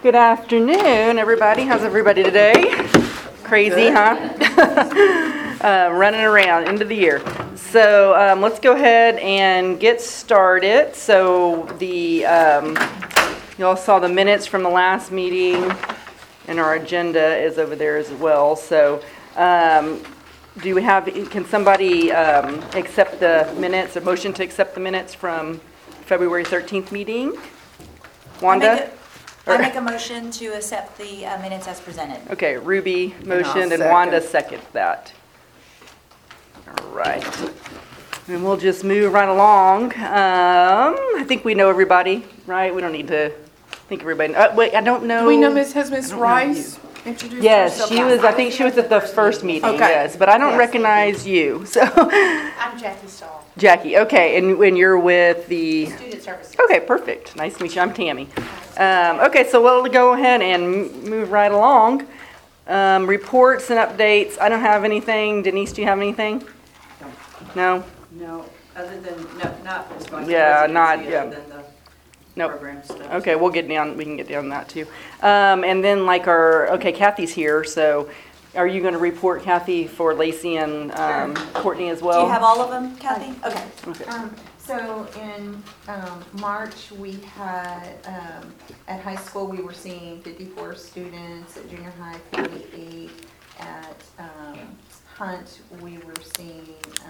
Good afternoon, everybody. How's everybody today? Crazy, huh? Running around, end of the year. So let's go ahead and get started. So you all saw the minutes from the last meeting, and our agenda is over there as well. So can somebody accept the minutes, a motion to accept the minutes from February 13th meeting? Wanda? I make a motion to accept the minutes as presented. Okay, Ruby motioned and Wanda seconded that. All right. And we'll just move right along. I think we know everybody, right? We don't need to think everybody. Wait, I don't know. Do we know Ms. Rice introduced Yes, herself? she was. I think she was at the first meeting. Okay. Yes, but I don't recognize you. So I'm Jackie Stahl, Jackie. Okay, and when you're with the. Student Services. Okay, perfect. Nice to meet you. I'm Tammy. Okay, so we'll go ahead and move right along. Reports and updates. I don't have anything. Denise, do you have anything? No? No, other than, not as much. Yeah, not- residency yeah. other than the Nope. program stuff. Okay, we can get down to that too. And then Kathy's here, so are you going to report, Kathy, for Lacey and Courtney as well? Do you have all of them, Kathy? Okay. Okay. So in March, we had, at high school, we were seeing 54 students, at junior high, 48, at Hunt, we were seeing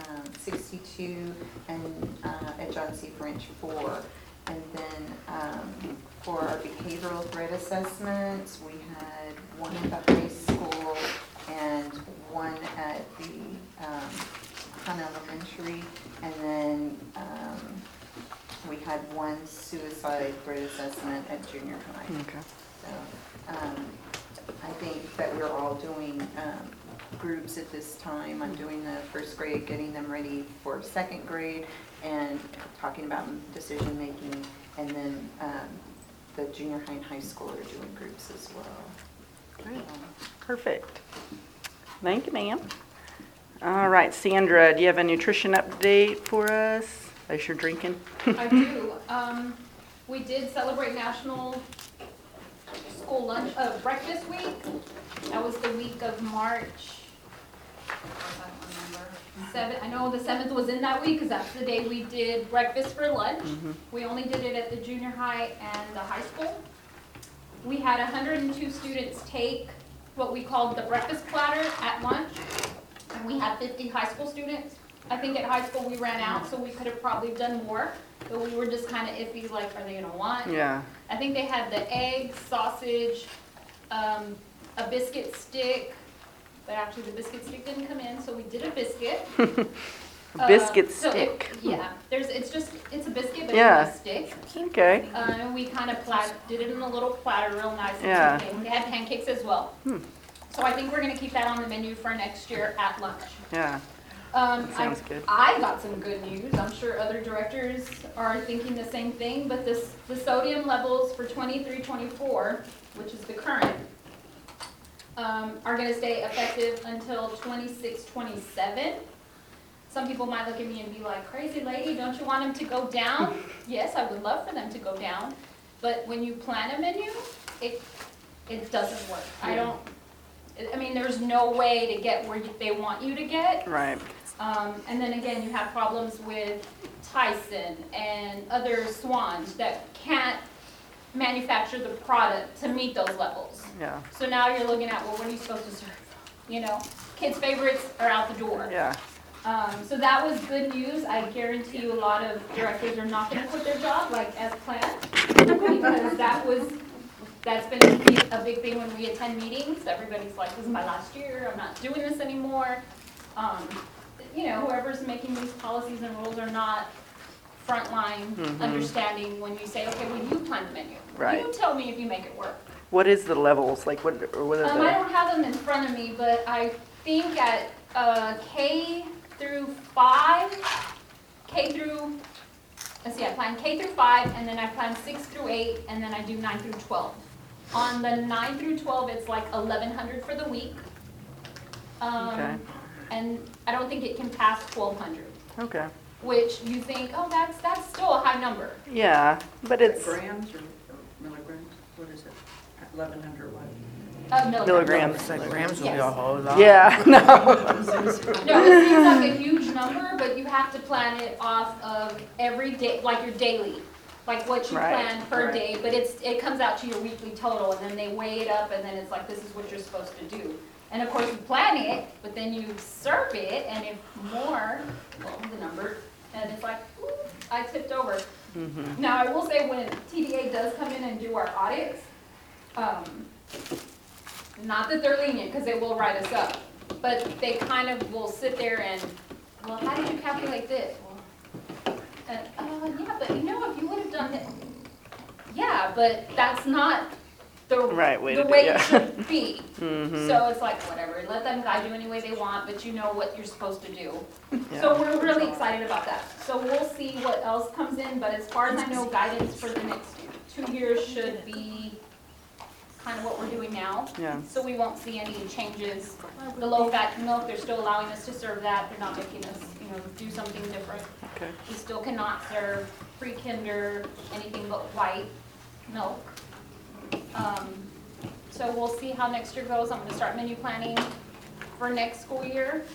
62, and at John C. French, 4. And then for our behavioral threat assessments, we had one at the high school and one at the Hunt Elementary, and then we had one suicide threat assessment at junior high. Okay. So I think that we're all doing groups at this time. I'm doing the first grade, getting them ready for second grade, and talking about decision making, and then the junior high and high school are doing groups as well. Great. Perfect. Thank you, ma'am. All right, Sandra, do you have a nutrition update for us as you're drinking? I do. We did celebrate National School Breakfast Week. That was the week of March. I don't remember. 7th. I know the 7th was in that week because that's the day we did breakfast for lunch. Mm-hmm. We only did it at the junior high and the high school. We had 102 students take what we called the breakfast platter at lunch. And we had 50 high school students. I think at high school we ran out, so we could have probably done more. But we were just kind of iffy, like, are they going to want? Yeah. I think they had the egg, sausage, a biscuit stick. But actually the biscuit stick didn't come in, so we did a biscuit. Biscuit So stick. it's a biscuit, but Yeah. it's a stick. Okay. And we kind of did it in a little platter, real nice and Yeah. tempting. They had pancakes as well. So I think we're gonna keep that on the menu for next year at lunch. Yeah. Sounds good. I got some good news. I'm sure other directors are thinking the same thing, but the sodium levels for 23-24, which is the current, are gonna stay effective until 26-27. Some people might look at me and be like, crazy lady, don't you want them to go down? Yes, I would love for them to go down, but when you plan a menu, it doesn't work. I mean, there's no way to get where they want you to get. Right. And then again, you have problems with Tyson and other swans that can't manufacture the product to meet those levels. Yeah. So now you're looking at, well, what are you supposed to serve? Kids' favorites are out the door. Yeah. So that was good news. I guarantee you a lot of directors are not gonna quit their job like as planned. Because that's been a big thing when we attend meetings. Everybody's like, this is my last year, I'm not doing this anymore. Whoever's making these policies and rules are not frontline understanding when you say, okay, well, you plan the menu. Right. You tell me if you make it work. What is the levels? Like what are I the? don't have them in front of me, but I think at K through 5, I plan K through 5, and then I plan 6 through 8, and then I do 9 through 12. On the 9 through 12, it's like 1,100 for the week. Okay. And I don't think it can pass 1,200, Okay. which you think, oh, that's still a high number. Yeah, but it's Grams or milligrams? What is it? 1,100 what? Milligrams. It's like grams will be Yes. a whole lot. Yeah, no. No, it seems like a huge number, but you have to plan it off of every day, like your daily, like what you Right, plan per right. day, but it comes out to your weekly total, and then they weigh it up, and then it's like, this is what you're supposed to do. And of course, you plan it, but then you serve it, and if more, well, the number, and it's like, ooh, I tipped over. Now, I will say, when TDA does come in and do our audits, not that they're lenient, because they will write us up, but they kind of will sit there and, well, how did you calculate this? Well, yeah, but if you would have done it, yeah, but that's not the Right way to the do way it, it yeah. should be. Mhm. So it's like, whatever, let them guide you any way they want, but you know what you're supposed to do. Yeah. So we're really excited about that. So we'll see what else comes in, but as far as I know, guidance for the next 2 years should be kind of what we're doing now. Yeah. So we won't see any changes. The low-fat milk, they're still allowing us to serve that. They're not making us, do something different. Okay. We still cannot serve pre-kinder, anything but white milk. So we'll see how next year goes. I'm gonna start menu planning for next school year.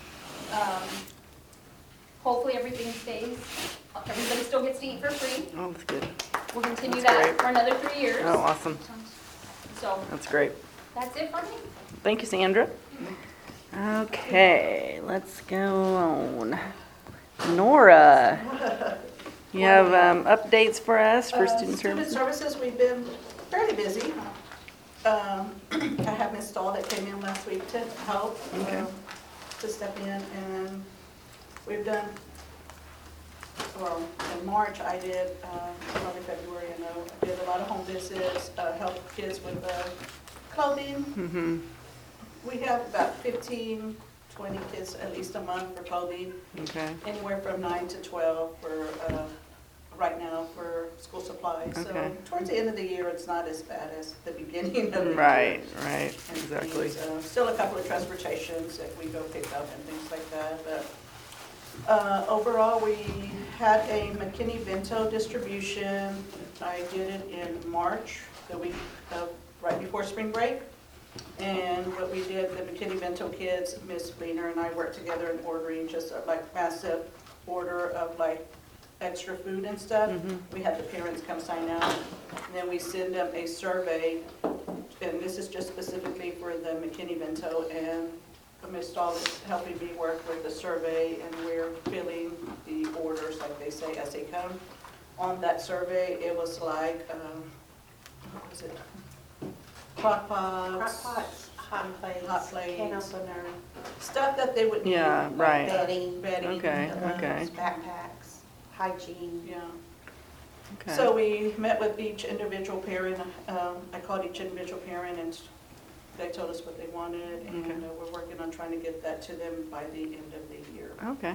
Hopefully everything stays, everybody still gets to eat for free. Oh, that's good. We'll continue That's that great. for another 3 years. Oh, awesome. So That's great. that's it for me. Thank you, Sandra. Okay, let's go on. Nora, you have updates for us for student services? Services, we've been fairly busy. I have Miss Stahl that came in last week to help, to step in, and we've done, well, in March I did, probably February, I did a lot of home visits, helped kids with clothing. Mm-hmm. We have about 15, 20 kids at least a month for clothing, Okay. anywhere from 9 to 12 for, right now for school supplies. Okay. So towards the end of the year, it's not as bad as the beginning of the year. Right, and exactly. things. Still a couple of transportations that we go pick up and things like that, but overall, we had a McKinney-Vento distribution. I did it in March, the week of, right before spring break. And what we did, the McKinney-Vento kids, Miss Fleener and I worked together in ordering just a massive order of extra food and stuff. We had the parents come sign out, and then we send them a survey, and this is just specifically for the McKinney-Vento, and Ms. Stahl is helping me work with the survey, and we're filling the orders, like they say, as they come. On that survey, it was like, what was it? Crock pots, hot plates, hot plates, can opener, stuff that they would need. Yeah, like right. bedding, Bedding. Okay, okay. backpacks, hygiene. Yeah. Okay. So we met with each individual parent. I called each individual parent, and they told us what they wanted, and Okay. we're working on trying to get that to them by the end of the year, Okay,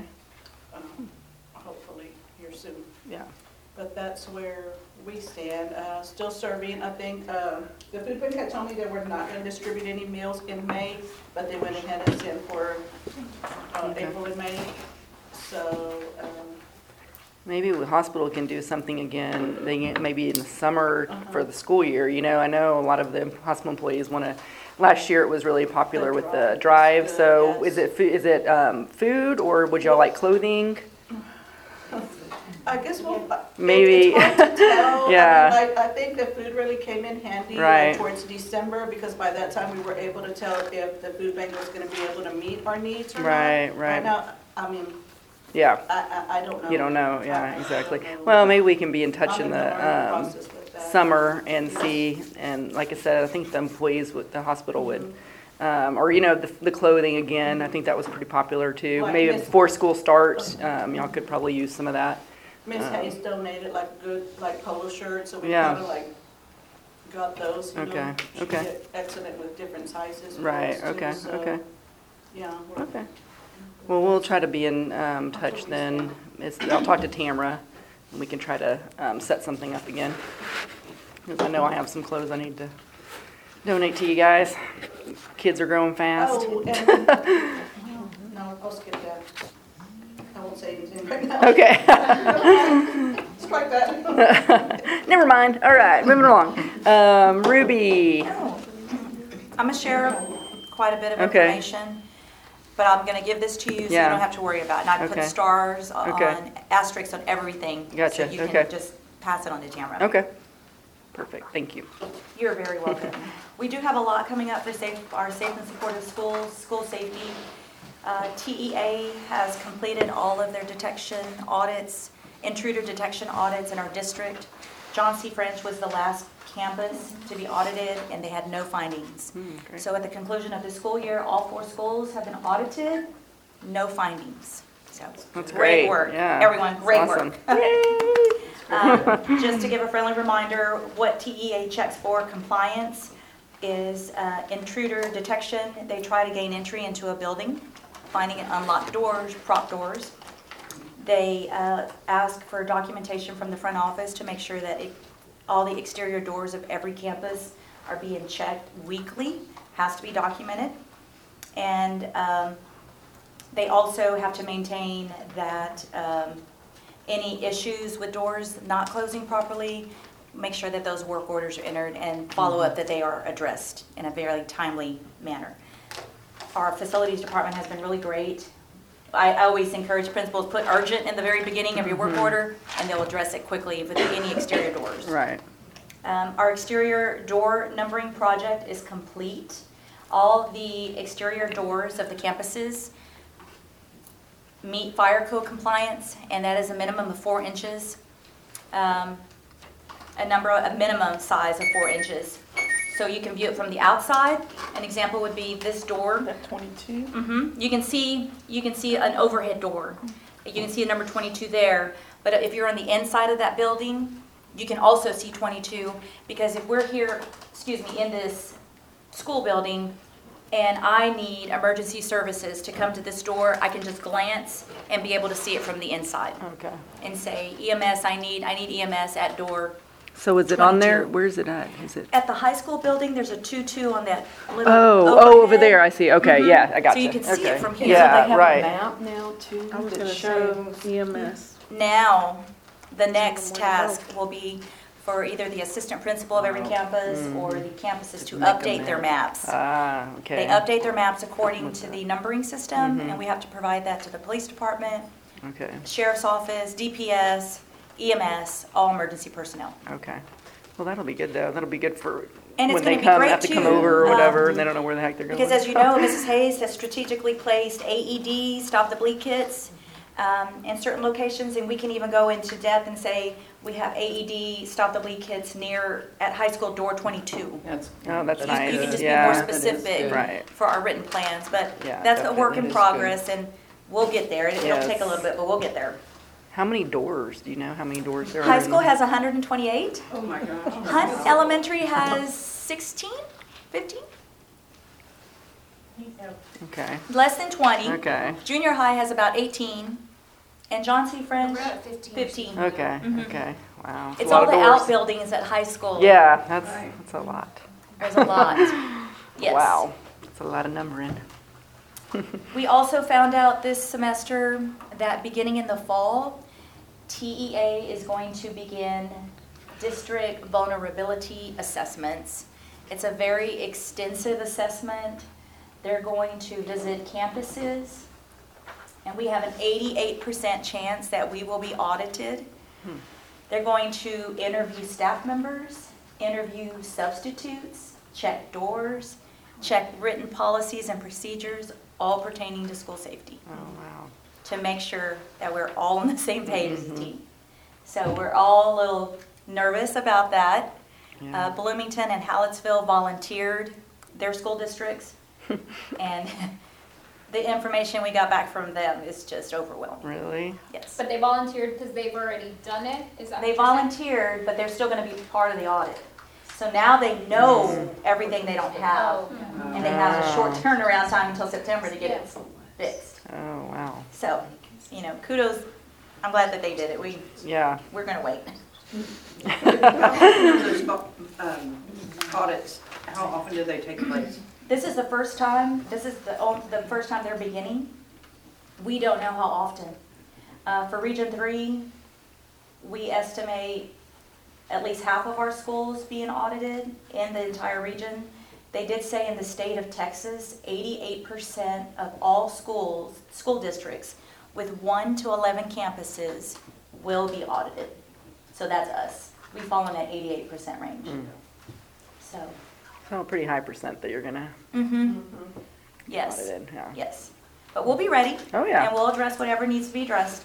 hopefully here soon. yeah. But that's where we stand. Still serving, I think, the food bank had told me they were not going to distribute any meals in May, but they went ahead and sent for Okay. April and May. So, Maybe the hospital can do something again, maybe in the summer for the school year. I know a lot of the hospital employees want to, last year it was really popular with the drive. So yes. is it food, or would y'all like clothing? I guess Maybe. it's hard to tell. Yeah. I mean, I think the food really came in handy Right. towards December, because by that time we were able to tell if the food bank was going to be able to meet our needs or not. Right. Right now, I mean, Yeah, I don't know. you don't know, yeah, I exactly. don't know. Well, maybe we can be in touch I'm in in the learning the process with that. summer and see, and like I said, I think the employees with the hospital would, or the clothing again, I think that was pretty popular too. Like Maybe Miss- before school starts, y'all could probably use some of that. Miss Hayes donated good polo shirts, so we Yeah. kind of got those, Okay, She okay. did excellent with different sizes. for Right, those, too, okay, so, okay. Yeah. we're- Okay. Well, we'll try to be in touch then. I'll talk to Tamara, and we can try to set something up again. Because I know I have some clothes I need to donate to you guys. Kids are growing fast. Oh, and, no, I'll skip that. I won't say anything right now. Okay. Strike that. Never mind. All right, moving along. Ruby, I'm gonna share quite a bit of Okay. information, but I'm gonna give this to you so you Yeah. don't have to worry about it. And I put Okay. stars Okay. on, asterisks on everything. Gotcha. So you Okay. can just pass it on to Tamara. okay. Perfect, thank you. You're very welcome. We do have a lot coming up for our safe and supportive schools, school safety. TEA has completed all of their detection audits, intruder detection audits in our district. John C. French was the last campus to be audited, and they had no findings. Okay. So at the conclusion of the school year, all 4 schools have been audited, no findings. So That's great. work. Yeah. Everyone, great Awesome. work. Just to give a friendly reminder, what TEA checks for compliance is intruder detection. They try to gain entry into a building, finding unlocked doors, prop doors. They ask for documentation from the front office to make sure that all the exterior doors of every campus are being checked weekly, has to be documented. And they also have to maintain that any issues with doors not closing properly, make sure that those work orders are entered and follow up that they are addressed in a very timely manner. Our facilities department has been really great. I always encourage principals, put urgent in the very beginning of your work order, and they'll address it quickly with any exterior doors. Right, Our exterior door numbering project is complete. All the exterior doors of the campuses meet fire code compliance, and that is a minimum of 4 inches. A minimum size of 4 inches. So you can view it from the outside. An example would be this door. That 22? You can see an overhead door. You can see a number 22 there. But if you're on the inside of that building, you can also see 22, because if we're here, in this school building, and I need emergency services to come to this door, I can just glance and be able to see it from the inside okay. and say, EMS, I need EMS at door. So is it on there? 22. Where's it at? Is it? At the high school building, there's a 2-2 on that little Oh, over there, I overhead. see, okay, yeah, I got So you can see it from here. Yeah, right. map now too I was that gonna shows EMS. Now, the next task will be for either the assistant principal of every campus or the campuses to update their maps. Ah, They okay, update their maps according to the numbering system, and we have to provide that to the police department, okay, sheriff's office, DPS, EMS, all emergency personnel. okay. Well, that'll be good though, that'll be good for And it's when they gonna be come, great, have to come too. over or whatever, and they don't know where the heck they're going. Because as you know, Mrs. Hayes has strategically placed AED, stop the bleed kits, in certain locations, and we can even go into depth and say, we have AED, stop the bleed kits at high school door 22. That's Oh, that's You nice, can just be yeah. more That is specific good. Right. for our written plans, but Yeah, that's a work in definitely. progress, and we'll get there. It'll Yes. take a little bit, but we'll get there. How many doors, do you know how many doors there are? High in- school has 128. Oh, my gosh. Hunt Elementary has 16, 15, Okay, less than 20. okay, Junior high has about 18, and John C. French, We're at 15. 15. okay, Mhm. okay, wow. It's a lot all of the doors. outbuildings at high school. Yeah, that's a lot. There's a lot. Yes. Wow, that's a lot of numbering. We also found out this semester that beginning in the fall, TEA is going to begin district vulnerability assessments. It's a very extensive assessment. They're going to visit campuses, and we have an 88% chance that we will be audited. They're going to interview staff members, interview substitutes, check doors, check written policies and procedures, all pertaining to school safety, Oh, wow. to make sure that we're all on the same page as a team. So we're all a little nervous about that. Yeah. Bloomington and Hallettsville volunteered their school districts, and the information we got back from them is just overwhelming. Really? Yes. But they volunteered because they've already done it? Is that They what you're saying? volunteered, but they're still going to be part of the audit. So now they know everything they don't have, Oh. and they have a short turnaround time until September to get it fixed. Oh, wow. So, kudos. I'm glad that they did it. Yeah. We're going to wait. Those audits, how often do they take place? This is the first time. This is the first time they're beginning. We don't know how often. For Region 3, we estimate at least half of our schools being audited in the entire region. They did say in the state of Texas, 88% of all schools, school districts with 1 to 11 campuses will be audited. So that's us. We fall in that 88% range. So, So a pretty high percent that you're gonna yes, audit, yeah. yes. But we'll be ready. Oh, yeah. And we'll address whatever needs to be addressed.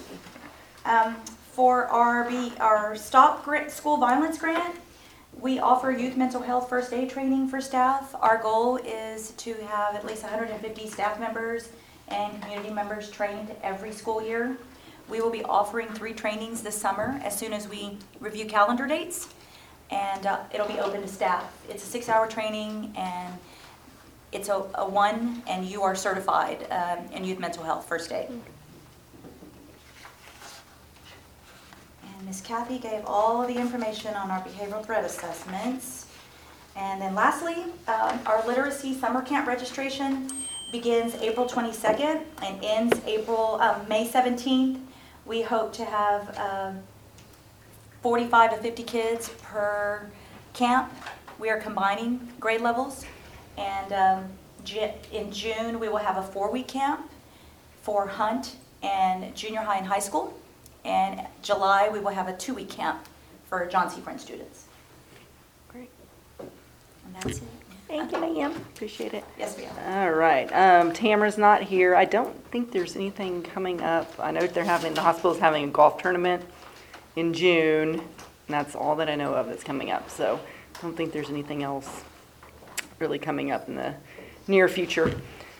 For our Stop School Violence Grant, we offer youth mental health first aid training for staff. Our goal is to have at least 150 staff members and community members trained every school year. We will be offering 3 trainings this summer as soon as we review calendar dates, and it'll be open to staff. It's a 6-hour training, and it's a one, and you are certified in youth mental health first aid. And Ms. Kathy gave all of the information on our behavioral threat assessments. And then lastly, our literacy summer camp registration begins April 22nd and ends May 17th. We hope to have 45 to 50 kids per camp. We are combining grade levels. And in June, we will have a 4-week camp for Hunt and junior high and high school. And July, we will have a 2-week camp for John C. French students. Great. And that's it. Thank you, ma'am. Appreciate it. Yes, ma'am. All right, Tamara's not here. I don't think there's anything coming up. I know the hospital's having a golf tournament in June, and that's all that I know of that's coming up. So I don't think there's anything else really coming up in the near future.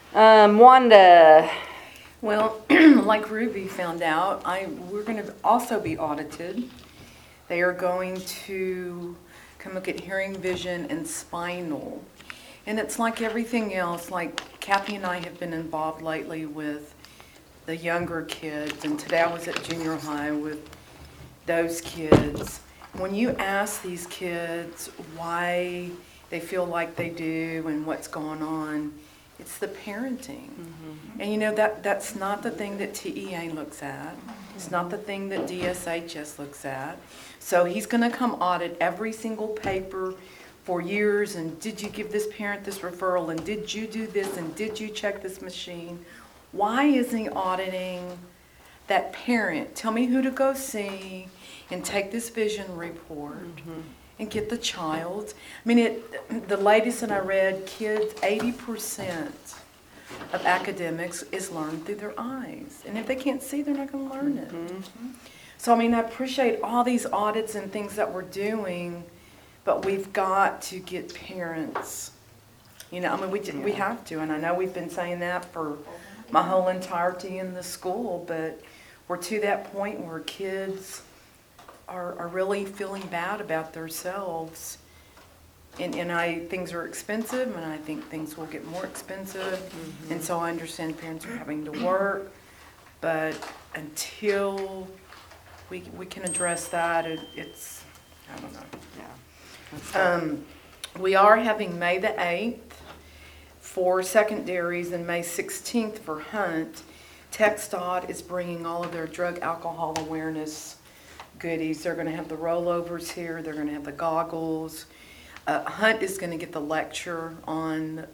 Wanda. Well, like Ruby found out, we're going to also be audited. They are going to come look at hearing, vision, and spinal. And it's like everything else, like Kathy and I have been involved lately with the younger kids, and today I was at junior high with those kids. When you ask these kids why they feel like they do and what's going on, it's the parenting. And you know, that's not the thing that TEA looks at. It's not the thing that DSHS looks at. So he's going to come audit every single paper for years, and did you give this parent this referral, and did you do this, and did you check this machine? Why isn't he auditing that parent? Tell me who to go see and take this vision report and get the child. I mean, the latest that I read, kids, 80% of academics is learned through their eyes. And if they can't see, they're not going to learn it. So, I mean, I appreciate all these audits and things that we're doing, but we've got to get parents. You know, I mean, we have to, and I know we've been saying that for my whole entirety in the school, but we're to that point where kids are really feeling bad about themselves. And things are expensive, and I think things will get more expensive. And so I understand parents are having to work, but until we can address that, it's, I don't know. We are having May the 8th for secondaries and May 16th for Hunt. TxDOT is bringing all of their drug alcohol awareness goodies. They're going to have the rollovers here. They're going to have the goggles. Hunt is going to get the lecture on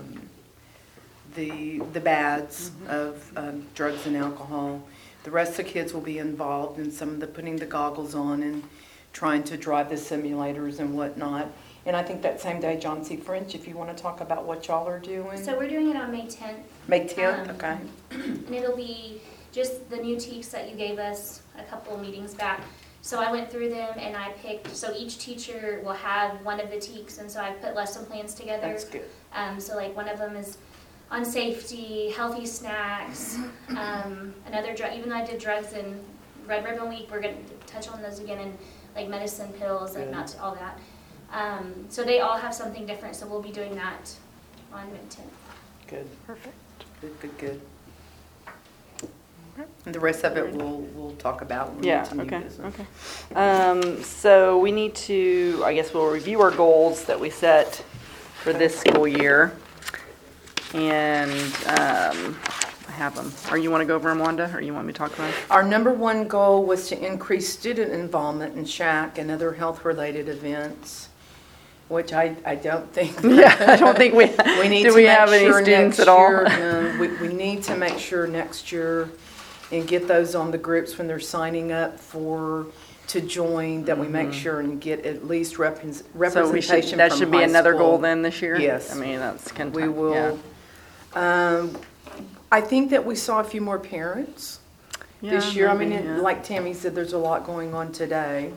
the bads of drugs and alcohol. The rest of the kids will be involved in some of the putting the goggles on and trying to drive the simulators and whatnot. And I think that same day, John C. French, if you want to talk about what y'all are doing. So we're doing it on May 10th. May 10th, okay. And it'll be just the new teaks that you gave us a couple of meetings back. So I went through them and I picked, so each teacher will have one of the teaks, and so I put lesson plans together. That's good. So like one of them is on safety, healthy snacks, another drug, even though I did drugs in Red Ribbon Week, we're going to touch on those again, and like medicine pills, like not all that. So they all have something different, so we'll be doing that on May 10th. Good. Perfect. Good. And the rest of it we'll talk about when we get to new business. Okay. So we need to, I guess we'll review our goals that we set for this school year. And I have them. Or you want to go over them, Wanda, or you want me to talk about them? Our number one goal was to increase student involvement in SHAC and other health-related events, which I don't think. Yeah, I don't think we, We need do to we make have any sure students next at all? year, no, we need to make sure next year and get those on the groups when they're signing up to join, that we make sure and get at least So we representation should, that from should be high another goal school. then this year? Yes. I mean, that's kind of. We will. I think that we saw a few more parents this year. I mean, like Tammy said, there's a lot going on today.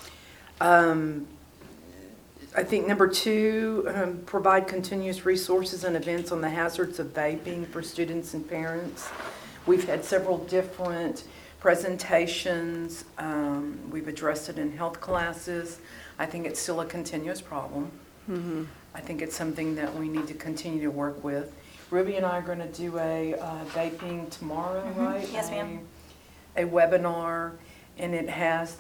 I think number two, provide continuous resources and events on the hazards of vaping for students and parents. We've had several different presentations. We've addressed it in health classes. I think it's still a continuous problem. I think it's something that we need to continue to work with. Ruby and I are going to do a vaping tomorrow, right? Yes, ma'am. A webinar, and it has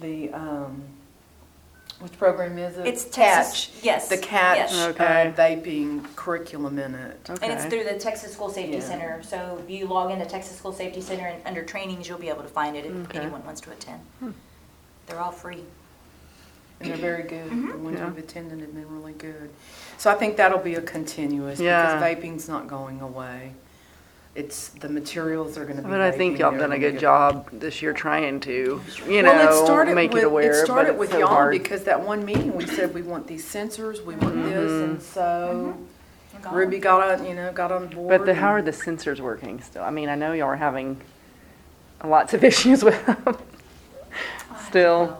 which program is it? It's Catch. Texas, yes. The Catch yes. Okay. vaping curriculum in it. And it's Okay. through the Texas School Safety Yeah. Center. So if you log into Texas School Safety Center and under trainings, you'll be able to find it if Okay. anyone wants to attend. They're all free. And they're very good. The ones Yeah. we've attended have been really good. So I think that'll be a continuous, Yeah. because vaping's not going away. It's, the materials are gonna be But I think vaping, y'all they're done a gonna good get- job this year trying to, you Well, it know, started make with- it aware, It but started it's with so y'all, hard. because that one meeting, we said we want these sensors, we want this, and so You're gone. Ruby got on board. But how are and- the sensors working still? I mean, I know y'all are having lots of issues with them. Still,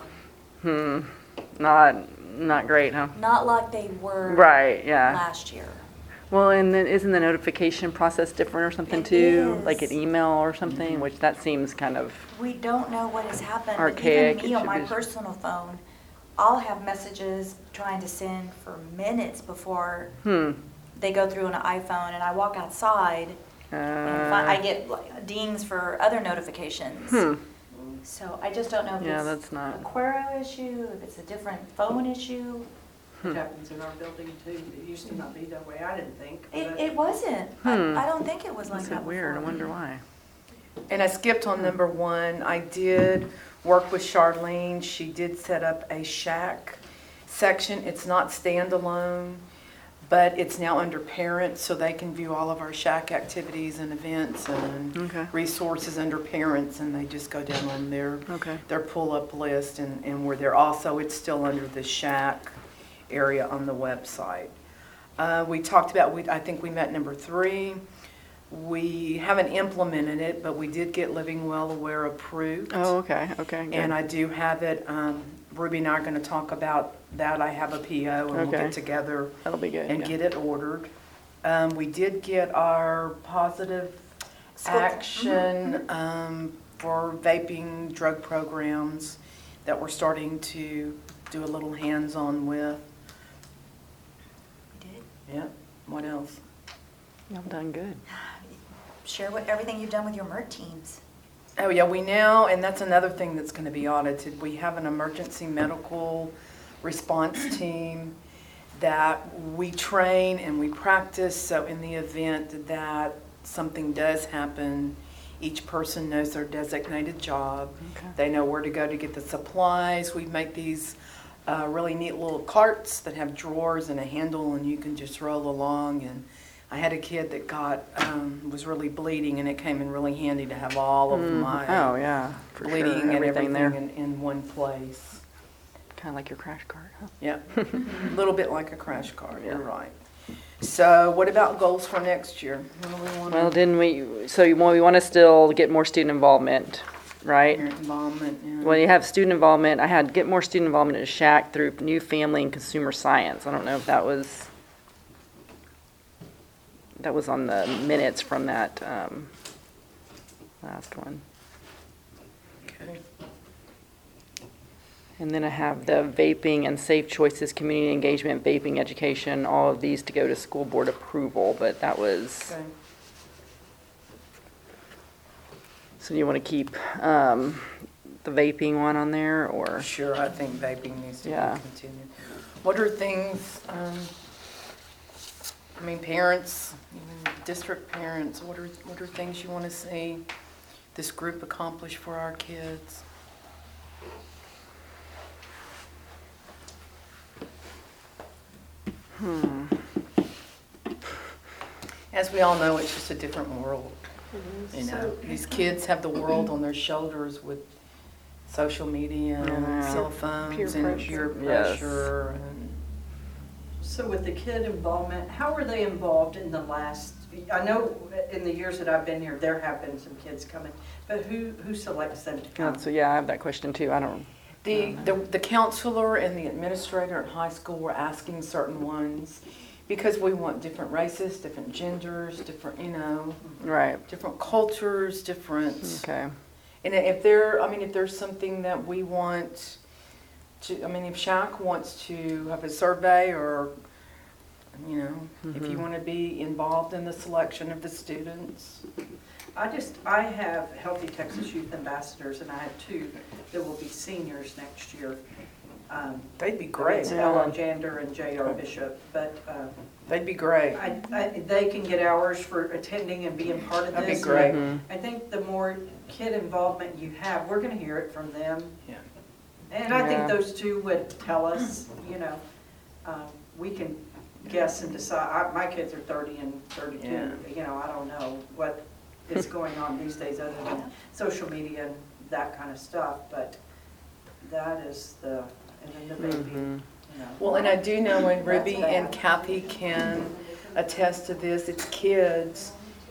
not great, huh? Not like they were Right, yeah. last year. Well, and then isn't the notification process different or something It too? is. Like an email or something, which that seems kind of, We don't know what has happened. But Archaic, even me it on should my be- personal phone, I'll have messages trying to send for minutes before they go through an iPhone, and I walk outside and I get like dings for other notifications. So I just don't know if Yeah, it's that's not- a Quero issue, if it's a different phone issue. It happens in our building too. It used to not be that way, I didn't think. but- It wasn't. I don't think it was like that's that weird. I before. wonder why. And I skipped on number one. I did work with Charlene. She did set up a SHAC section. It's not standalone, but it's now under parents, so they can view all of our SHAC activities and events and Okay. resources under parents, and they just go down on Okay. their pull-up list, and we're there. Also, it's still under the SHAC area on the website. We talked about, I think we met number three. We haven't implemented it, but we did get Living Well Aware approved. Oh, okay, good. And I do have it, Ruby and I are going to talk about that. I have a PO, and we'll Okay. get together That'll be good. and yeah. get it ordered. We did get our positive School- action for vaping drug programs that we're starting to do a little hands-on with. We did. Yep. What else? Y'all done good. Share everything you've done with your MERT teams. Oh, yeah, we now, and that's another thing that's going to be audited. We have an emergency medical response team that we train and we practice, so in the event that something does happen, each person knows their designated job. Okay. They know where to go to get the supplies. We make these really neat little carts that have drawers and a handle, and you can just roll along. And I had a kid that was really bleeding, and it came in really handy to have all of my Oh, yeah, for sure. bleeding and everything there. in one place. Kind of like your crash cart, huh? Yep, a little bit like a crash cart, you're right. So what about goals for next year? What do we want Well, didn't we, so we want to still get more student involvement, right? Parent involvement, yeah. Well, you have student involvement. I had get more student involvement at SHAC through new family and consumer science. I don't know if that was on the minutes from that last one. Okay. And then I have the vaping and safe choices, community engagement, vaping education, all of these to go to school board approval, but that was, Okay. so you want to keep the vaping one on there, or? Sure, I think vaping needs to Yeah. be continued. What are things, I mean, parents, even district parents, what are things you want to see this group accomplish for our kids? As we all know, it's just a different world. You know, these kids have the world on their shoulders with social media and Yeah. cell phones Peer and pressure. peer Yes. pressure. And So with the kid involvement, how were they involved in the last, I know in the years that I've been here, there have been some kids coming, but who selects them to come? So, yeah, I have that question too. I don't, the counselor and the administrator at high school were asking certain ones because we want different races, different genders, different, you know, right, different cultures, different. okay. And if there's something that we want to, I mean, if Shaq wants to have a survey or, you know, if you want to be involved in the selection of the students. I have Healthy Texas Youth Ambassadors, and I have 2 that will be seniors next year. They'd be great. It's Ella Jander and J.R. Bishop, but They'd be great. they can get hours for attending and being part of this. That'd be great. I think the more kid involvement you have, we're gonna hear it from them. Yeah. And I Yeah. think those 2 would tell us, you know, we can guess and decide. My kids are 30 and 32, Yeah. you know, I don't know what is going on these days other than social media and that kind of stuff, but that is and then the baby, you know. Well, and I do know, and That's Ruby bad. and Kathy can attest to this, it's kids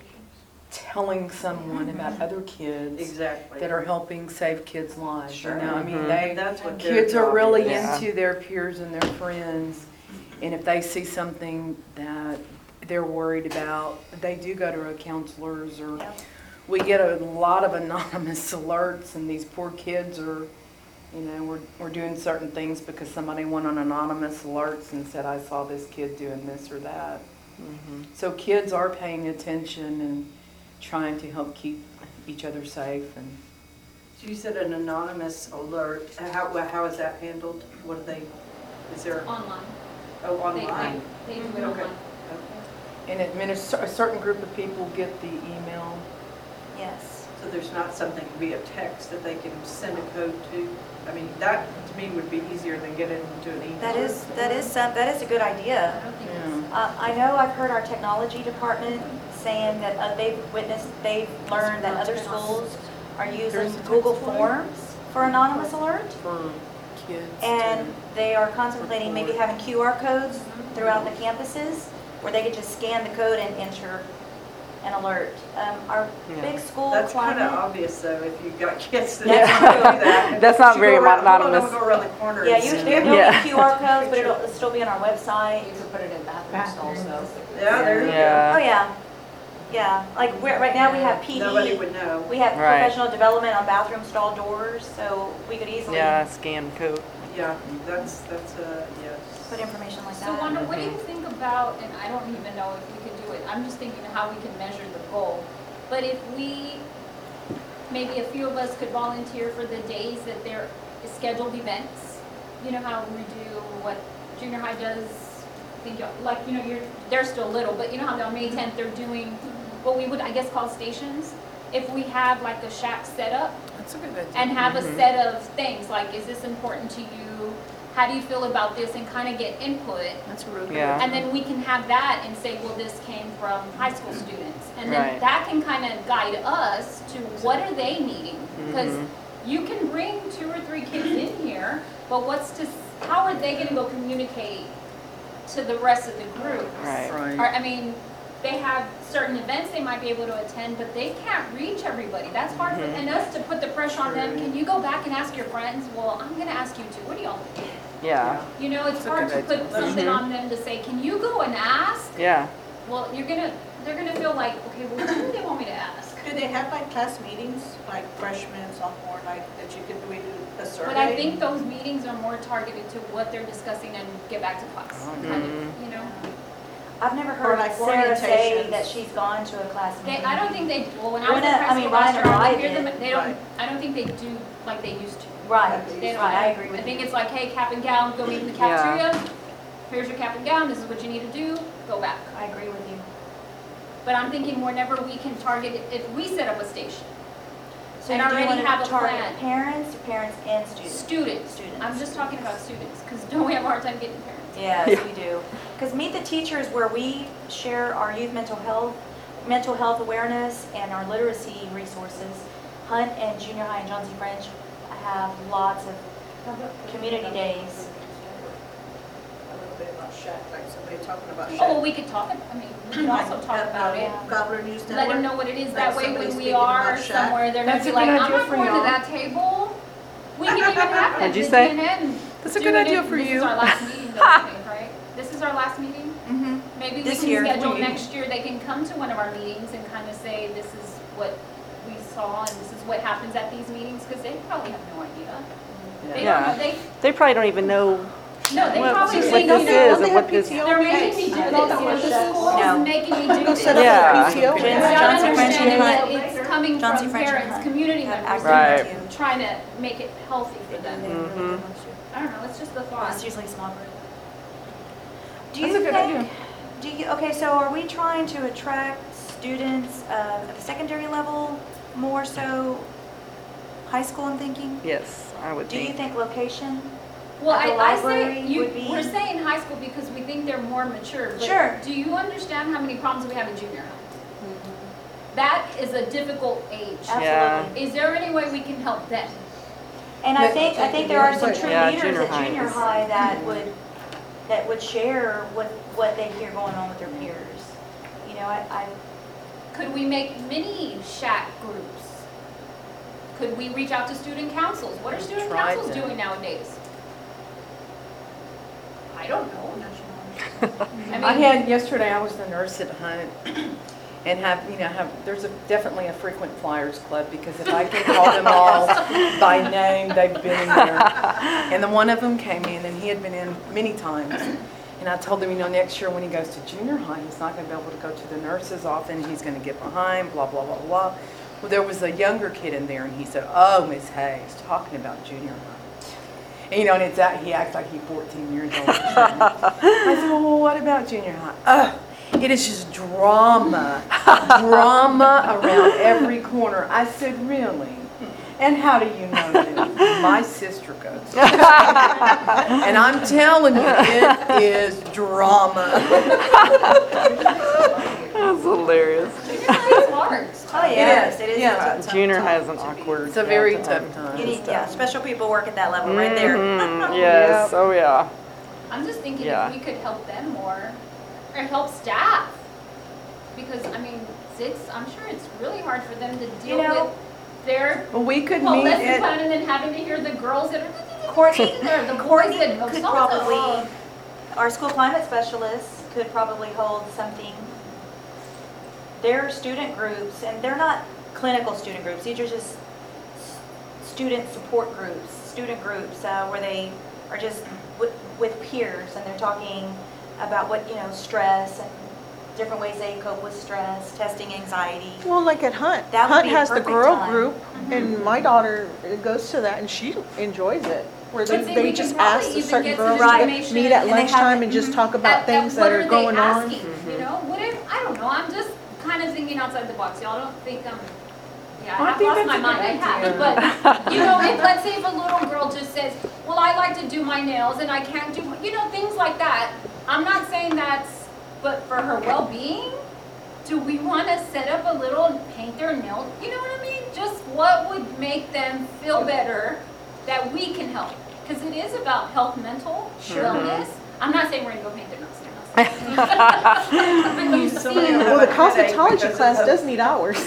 telling someone about other kids Exactly. that are helping save kids' lives. Sure. You know, I mean, And that's what their kids are job really is. Yeah. into their peers and their friends, and if they see something that they're worried about, they do go to a counselor's, or Yep. we get a lot of anonymous alerts, and these poor kids are, you know, we're doing certain things because somebody went on anonymous alerts and said, I saw this kid doing this or that. So kids are paying attention and trying to help keep each other safe. And So you said an anonymous alert. How is that handled? What do they, is there, Online. oh, They online? do it Okay. online. and a certain group of people get the email. Yes. So there's not something via text that they can send a code to? I mean, that to me would be easier than getting into an email. That is a good idea. I don't think Yeah. I know I've heard our technology department saying that they've learned that other schools are using There's a Google text line? Forms for anonymous alert. For kids. And they are contemplating maybe having QR codes throughout the campuses where they could just scan the code and enter an alert. Our Yeah. big school That's kind of climate. obvious though, if you've got kids that Yeah. don't do that. That's not You very go around- anonymous. Hold on, Go around the corner. Yeah, and usually scan. there'll Yeah. be QR codes, but it'll still be on our website. You could put it in bathrooms also. Yeah, there you go. Oh, Yeah, yeah. Yeah, like right now we have Nobody PD, would know. we have Right. professional development on bathroom stall doors, so we could easily yeah, scan code. Yeah, that's yes. put information like So that. Wanda, what do you think about, and I don't even know if we could do it, I'm just thinking how we can measure the goal. But if we, maybe a few of us could volunteer for the days that there is scheduled events. You know how we do what junior high does, they're still little, but you know how on May 10th they're doing what we would, I guess, call stations? If we have like a shack set up, That's a good idea. and have a set of things, like, is this important to you? How do you feel about this? And kind of get input. That's a real good Yeah. And then we can have that and say, well, this came from high school students. And then Right. that can kind of guide us to what are they needing? Because you can bring 2 or 3 kids in here, but how are they going to go communicate to the rest of the group? Right. Right. Or, I mean, they have certain events they might be able to attend, but they can't reach everybody. That's hard for and us to put the pressure on them. Can you go back and ask your friends? Well, I'm going to ask you too. What do y'all think? Yeah, You know, it's That's a hard to good put something on them to say, can you go and ask? yeah. Well, they're gonna feel like, okay, well, who do they want me to ask? Do they have like class meetings, like freshmen, sophomore, like that you could do a survey? But I think those meetings are more targeted to what they're discussing and get back to class, kind of, you know? I've never heard like Sarah say orientations. that she's gone to a class meeting. I don't think they, well, when I was in Ryan high school and last year, I Ryan would hear them, did. they don't, Right. I don't think they do like they used to. Right, They don't, right, I agree I with think you. it's like, hey, cap and gown, go meet in the Yeah. cafeteria, here's your cap and gown, this is what you need to do, go back. I agree with you. But I'm thinking whenever we can target, if we set up a station, So And do you already want to have a target plan. parents and students? students, I'm just talking about students, because don't we have a hard time getting parents? Yes, Yeah. we do. Because Meet the Teachers, where we share our youth mental health awareness and our literacy resources, Hunt and Junior High and John C. French have lots of community days. A little bit about Shack, like somebody talking about Shack. Oh, well, we could talk, we could also talk about it. Gobbler News Network. Let them know what it is, that way Somebody when we speaking are about Shack. somewhere, they're gonna That's be a like, good I'm idea not for going to y'all. that table. We can even have that. What'd you the say? DNN That's a doing good idea it. for This you. is our last meeting, though, I think, right? This is our last meeting? Mm-hmm. Maybe we This can year. schedule next year, they can come to one of our meetings and kind of say, this is what we saw and this is what happens at these meetings, because they probably have no idea. They Yeah. don't know, They probably don't even know no, they what probably what think, this is and what this. they're making me do this, the school No. is making me do this. Set up a Yeah. PTO. John C. Without French and understanding that Hunt. it's coming John C. from French and parents, Hunt community have members, Right. access to. trying to make it healthy for them. Mhm. I don't know, it's just the thought. It's usually a small group. Do That's you a good think, idea. okay, so are we trying to attract students at the secondary level more so high school, I'm thinking? Yes, I would Do you think. think location? Well, At the I say, library would be- we're saying high school because we think they're more mature. But Sure. do you understand how many problems we have in junior high? That is a difficult age. Yeah. Absolutely. Is there any way we can help them? And I think there are some true Yeah, leaders junior at high junior is- high that would share what they hear going on with their peers. You know, I Could we make mini shack groups? Could we reach out to student councils? What are student Tried councils that. doing nowadays? I don't know. I had, yesterday I was the nurse at Hunt and there's definitely a frequent flyers club because if I can call them all by name, they've been in there. And then one of them came in and he had been in many times. And I told him, next year when he goes to junior high, he's not going to be able to go to the nurses often. He's going to get behind, blah, blah, blah, blah. Well, there was a younger kid in there and he said, oh, Miss Hayes, talking about junior high. And, and he acts like he's 14 years old. I said, well, what about junior high? It is just drama around every corner. I said, really? And how do you know this? My sister goes. And I'm telling you, it is drama. That's hilarious. Junior high is hard. oh yes, it is. Yeah. Junior high is an awkward. It's a very time. tough time. You need, yeah, special people work at that level right there. Mhm, yes, oh yeah. I'm just thinking Yeah. if we could help them more, or help staff. Because, I'm sure it's really hard for them to deal know, with their Well, we could whole meet lesson at, plan and then having to hear the girls that are, Courtney, or the boys Courtney that could so-and-so, probably, our school climate specialist could probably hold something. Their student groups, and they're not clinical student groups, these are just student support groups, student groups where they are just with peers and they're talking about stress and different ways they cope with stress, testing anxiety. Well, like at Hunt, That would Hunt be a has the perfect girl time. group, and my daughter goes to that, and she enjoys it. Where But see, we they can just probably ask the even certain get some girls information to meet at and they have lunchtime it- and just talk about At things what that are going on. asking, you know, what if, I don't know, I'm just kind of thinking outside the box, y'all don't think I'm, yeah, I I've think lost that's my a good mind, I idea. haven't, but, if, let's say if a little girl just says, well, I like to do my nails and I can't do, things like that, I'm not saying that's, but for her well-being, do we want to set up a little paint their nails, you know what I mean? Just what would make them feel better that we can help? Because it is about health, mental wellness. I'm not saying we're going to go paint their nails. But you see, Well, the cosmetology class does need hours.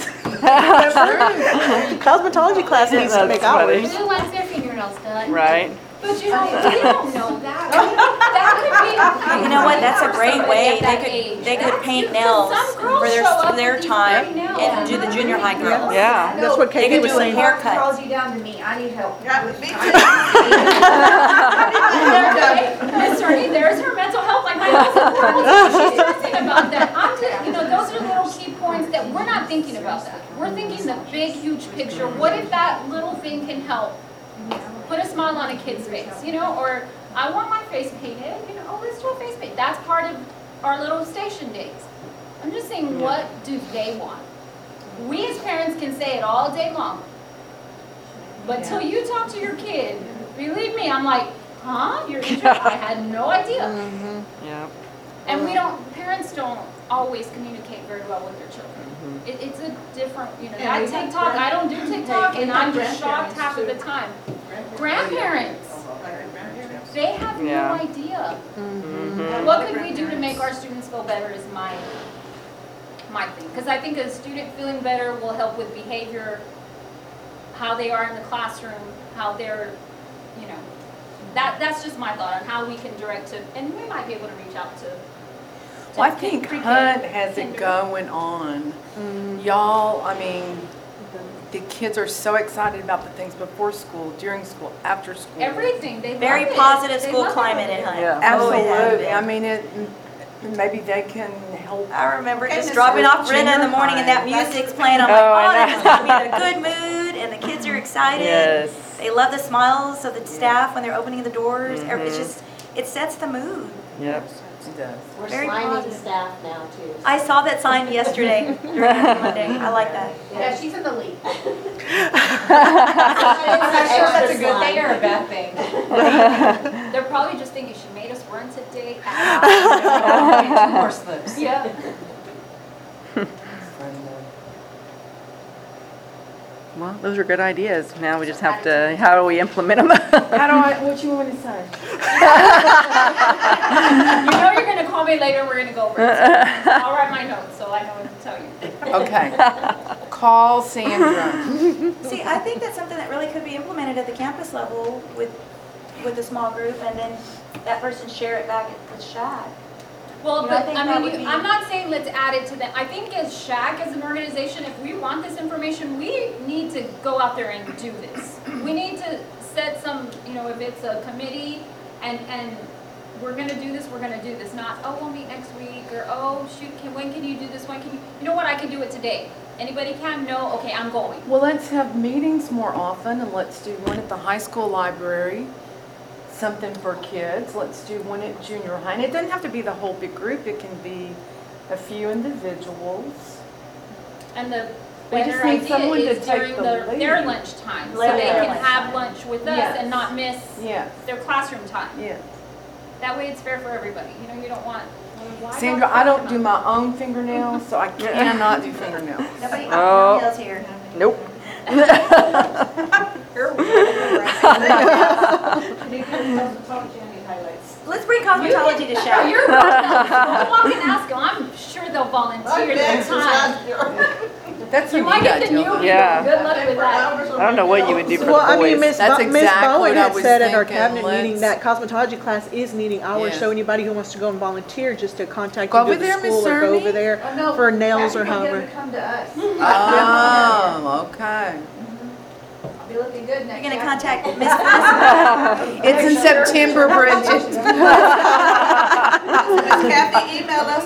The cosmetology class needs to make That's funny. hours. Who wants their fingernails done? Right. but we don't know that. That could be. You know what, that's a great somebody way, at that age. they could paint Because nails some girls for show up their with these time pretty nails. and do the junior high girls. Yeah. That's what They Katie could was do a saying. haircut. Calls you down to me, I need help. Yeah, me too. Miss Ernie, there's her mental health, like my nails are horrible. She's stressing about that. I'm just, those are little key points that we're not thinking about that. We're thinking the big, huge picture. What if that little thing can help put a smile on a kid's face, or I want my face painted, let's do a face our little station days. I'm just saying, what do they want? We as parents can say it all day long. But till you talk to your kid, believe me, I'm like, huh? You're interested? I had no idea. Yeah. And parents don't always communicate very well with their children. It's a different, that we have TikTok, I don't do TikTok, we and have I'm shocked grandparents half of the too. time. Grandparents, they have Yeah. no idea. What could we do to make our students feel better is my thing. Because I think a student feeling better will help with behavior, how they are in the classroom, how they're, that's just my thought on how we can direct to, and we might be able to reach out to. Well, I think pre-K, Hunt has it kinder. going on. Y'all, I mean, the kids are so excited about the things before school, during school, after school. Everything, they Very love it. positive They school love climate it. in Hunt. Yeah. Always has Absolutely. been. I mean, maybe they can help. I remember And just it's dropping for off Brenna in the junior morning and that high. music's playing. I'm Oh, I like, know. this is going to be in a good mood, and the kids are excited. Yes. They love the smiles of the staff when they're opening the doors. It's just, it sets the mood. Yep. It does. We're Very sliming positive. staff now too. I saw that sign yesterday during Monday. I like that. Yeah, she's in the lead. I'm not sure if that's a good thing or a bad thing. They're probably just thinking, she made us run today. Two more slips. Yeah. Well, those are good ideas. Now we just have to, how do we implement them? What you want to say? You know you're going to call me later, we're going to go over it. So I'll write my notes so I know what to tell you. Okay. Call Sandra. See, I think that's something that really could be implemented at the campus level with a small group, and then that person share it back with Shad. Well, You know, I but think I that mean, would be- I'm not saying let's add it to them. I think as SHAC, as an organization, if we want this information, we need to go out there and do this. We need to set some, if it's a committee and we're going to do this, we're going to do this. Not, oh, we'll meet next week, or oh, shoot, when can you do this? When can you? You know what? I can do it today. Anybody can? No? Okay, I'm going. Well, let's have meetings more often, and let's do one at the high school library. Something for kids. Let's do one at junior high. And it doesn't have to be the whole big group. It can be a few individuals. And the We just better need idea someone to is take during the their lead. lunch time, so Later they their can lunch have time. lunch with us Yes. and not miss Yes, their classroom time. yes. That way it's fair for everybody. You don't want. well, why Sandra, not? I don't do my own fingernails, so I cannot do fingernails. Nobody Oh. else here. Nope. Let's bring cosmetology to No, Shad. you're welcome. Go walk and ask them. I'm sure they'll volunteer their time. That's a You neat might get the idea. new Yeah. people. Good luck with that. I don't know what you would do for Well, the I mean, boys. Miss That's Miss exactly Bowen what I had was said at our thinking. cabinet meeting Let's- that cosmetology class is needing hours, Yeah. so anybody who wants to go and volunteer, just to contact Go either over the there, Miss school or go Cerny. over there for nails or however. Come to us. Oh, okay. Be looking good You're next going to year. contact Miss Felicity. It's in September, Bridget. Kathy, email us.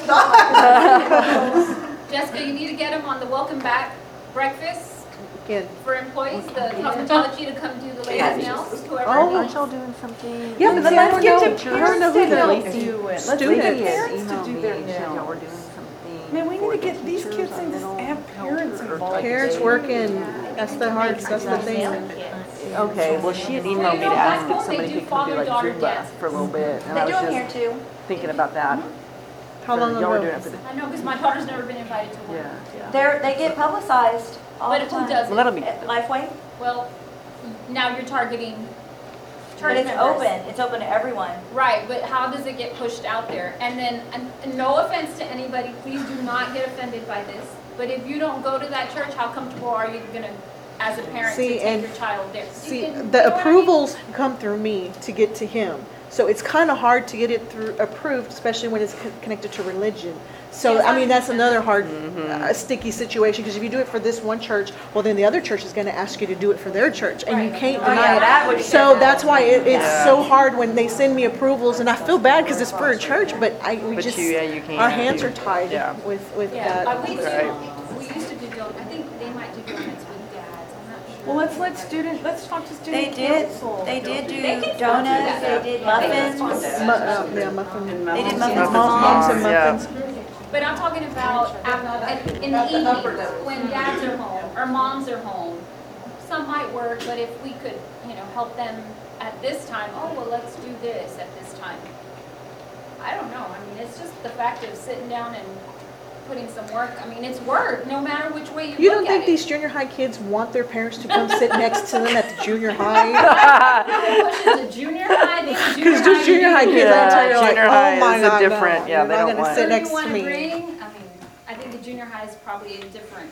Jessica, you need to get them on the welcome back breakfast Again. for employees, the cosmetology to come do the ladies' nails, whoever. Oh. needs. y'all doing something? Yeah, but See, let's I get don't to know. parents to Do it. know. Let's get Students. parents to do their nails. Man, we need to get these kids and just have parents involved. Parents working, that's the thing. Okay, well, she had emailed me to ask if somebody could come do like Zumba for a little bit, and I They was do them here just too. thinking about that. How long Y'all were ago? doing it for the, I know, because my daughter's never been invited to one. yeah. They get publicized all But the who time. does Well, that'll be, At Lifeway, Well, now you're targeting but church it's members. open. It's open to everyone. Right, but how does it get pushed out there? And then, and no offense to anybody, please do not get offended by this. But if you don't go to that church, how comfortable are you gonna, as a parent, to See, take and- your child there? See, You know the what I mean? approvals come through me to get to him. So it's kind of hard to get it through approved, especially when it's connected to religion. So, Yes, I mean, that's 100%. another hard, sticky situation, because if you do it for this one church, well, then the other church is going to ask you to do it for their church, and you Right. can't Oh, deny yeah, it. that would be So different. that's why it's Yeah. so hard when they send me approvals, and I feel bad because it's for a church, but we But just, you can't. our hands are tied Yeah. with Yeah, that. we do, Right. we used to do donuts, I think they might do donuts with dads, I'm not sure. Well, let's talk to They student did, council. they did do They can donuts, still do they did that. muffins. Yeah, muffin. They did muffins for Moms and moms. Yeah. muffins. But I'm talking about in the evenings, when dads are home, or moms are home. Some might work, but if we could, help them at this time, oh, well, let's do this at this time. I don't know, I mean, it's just the fact of sitting down and putting some work, I mean, it's work, no matter which way you You look don't at think it. these junior high kids want their parents to come sit next to them at the junior high? Push it to junior high, these Because just junior high kids, I tell you, like, junior high oh my is a God, different- no, yeah, you're they not don't gonna want- sit Whatever next you to wanna me. bring, I mean, I think the junior high is probably a different,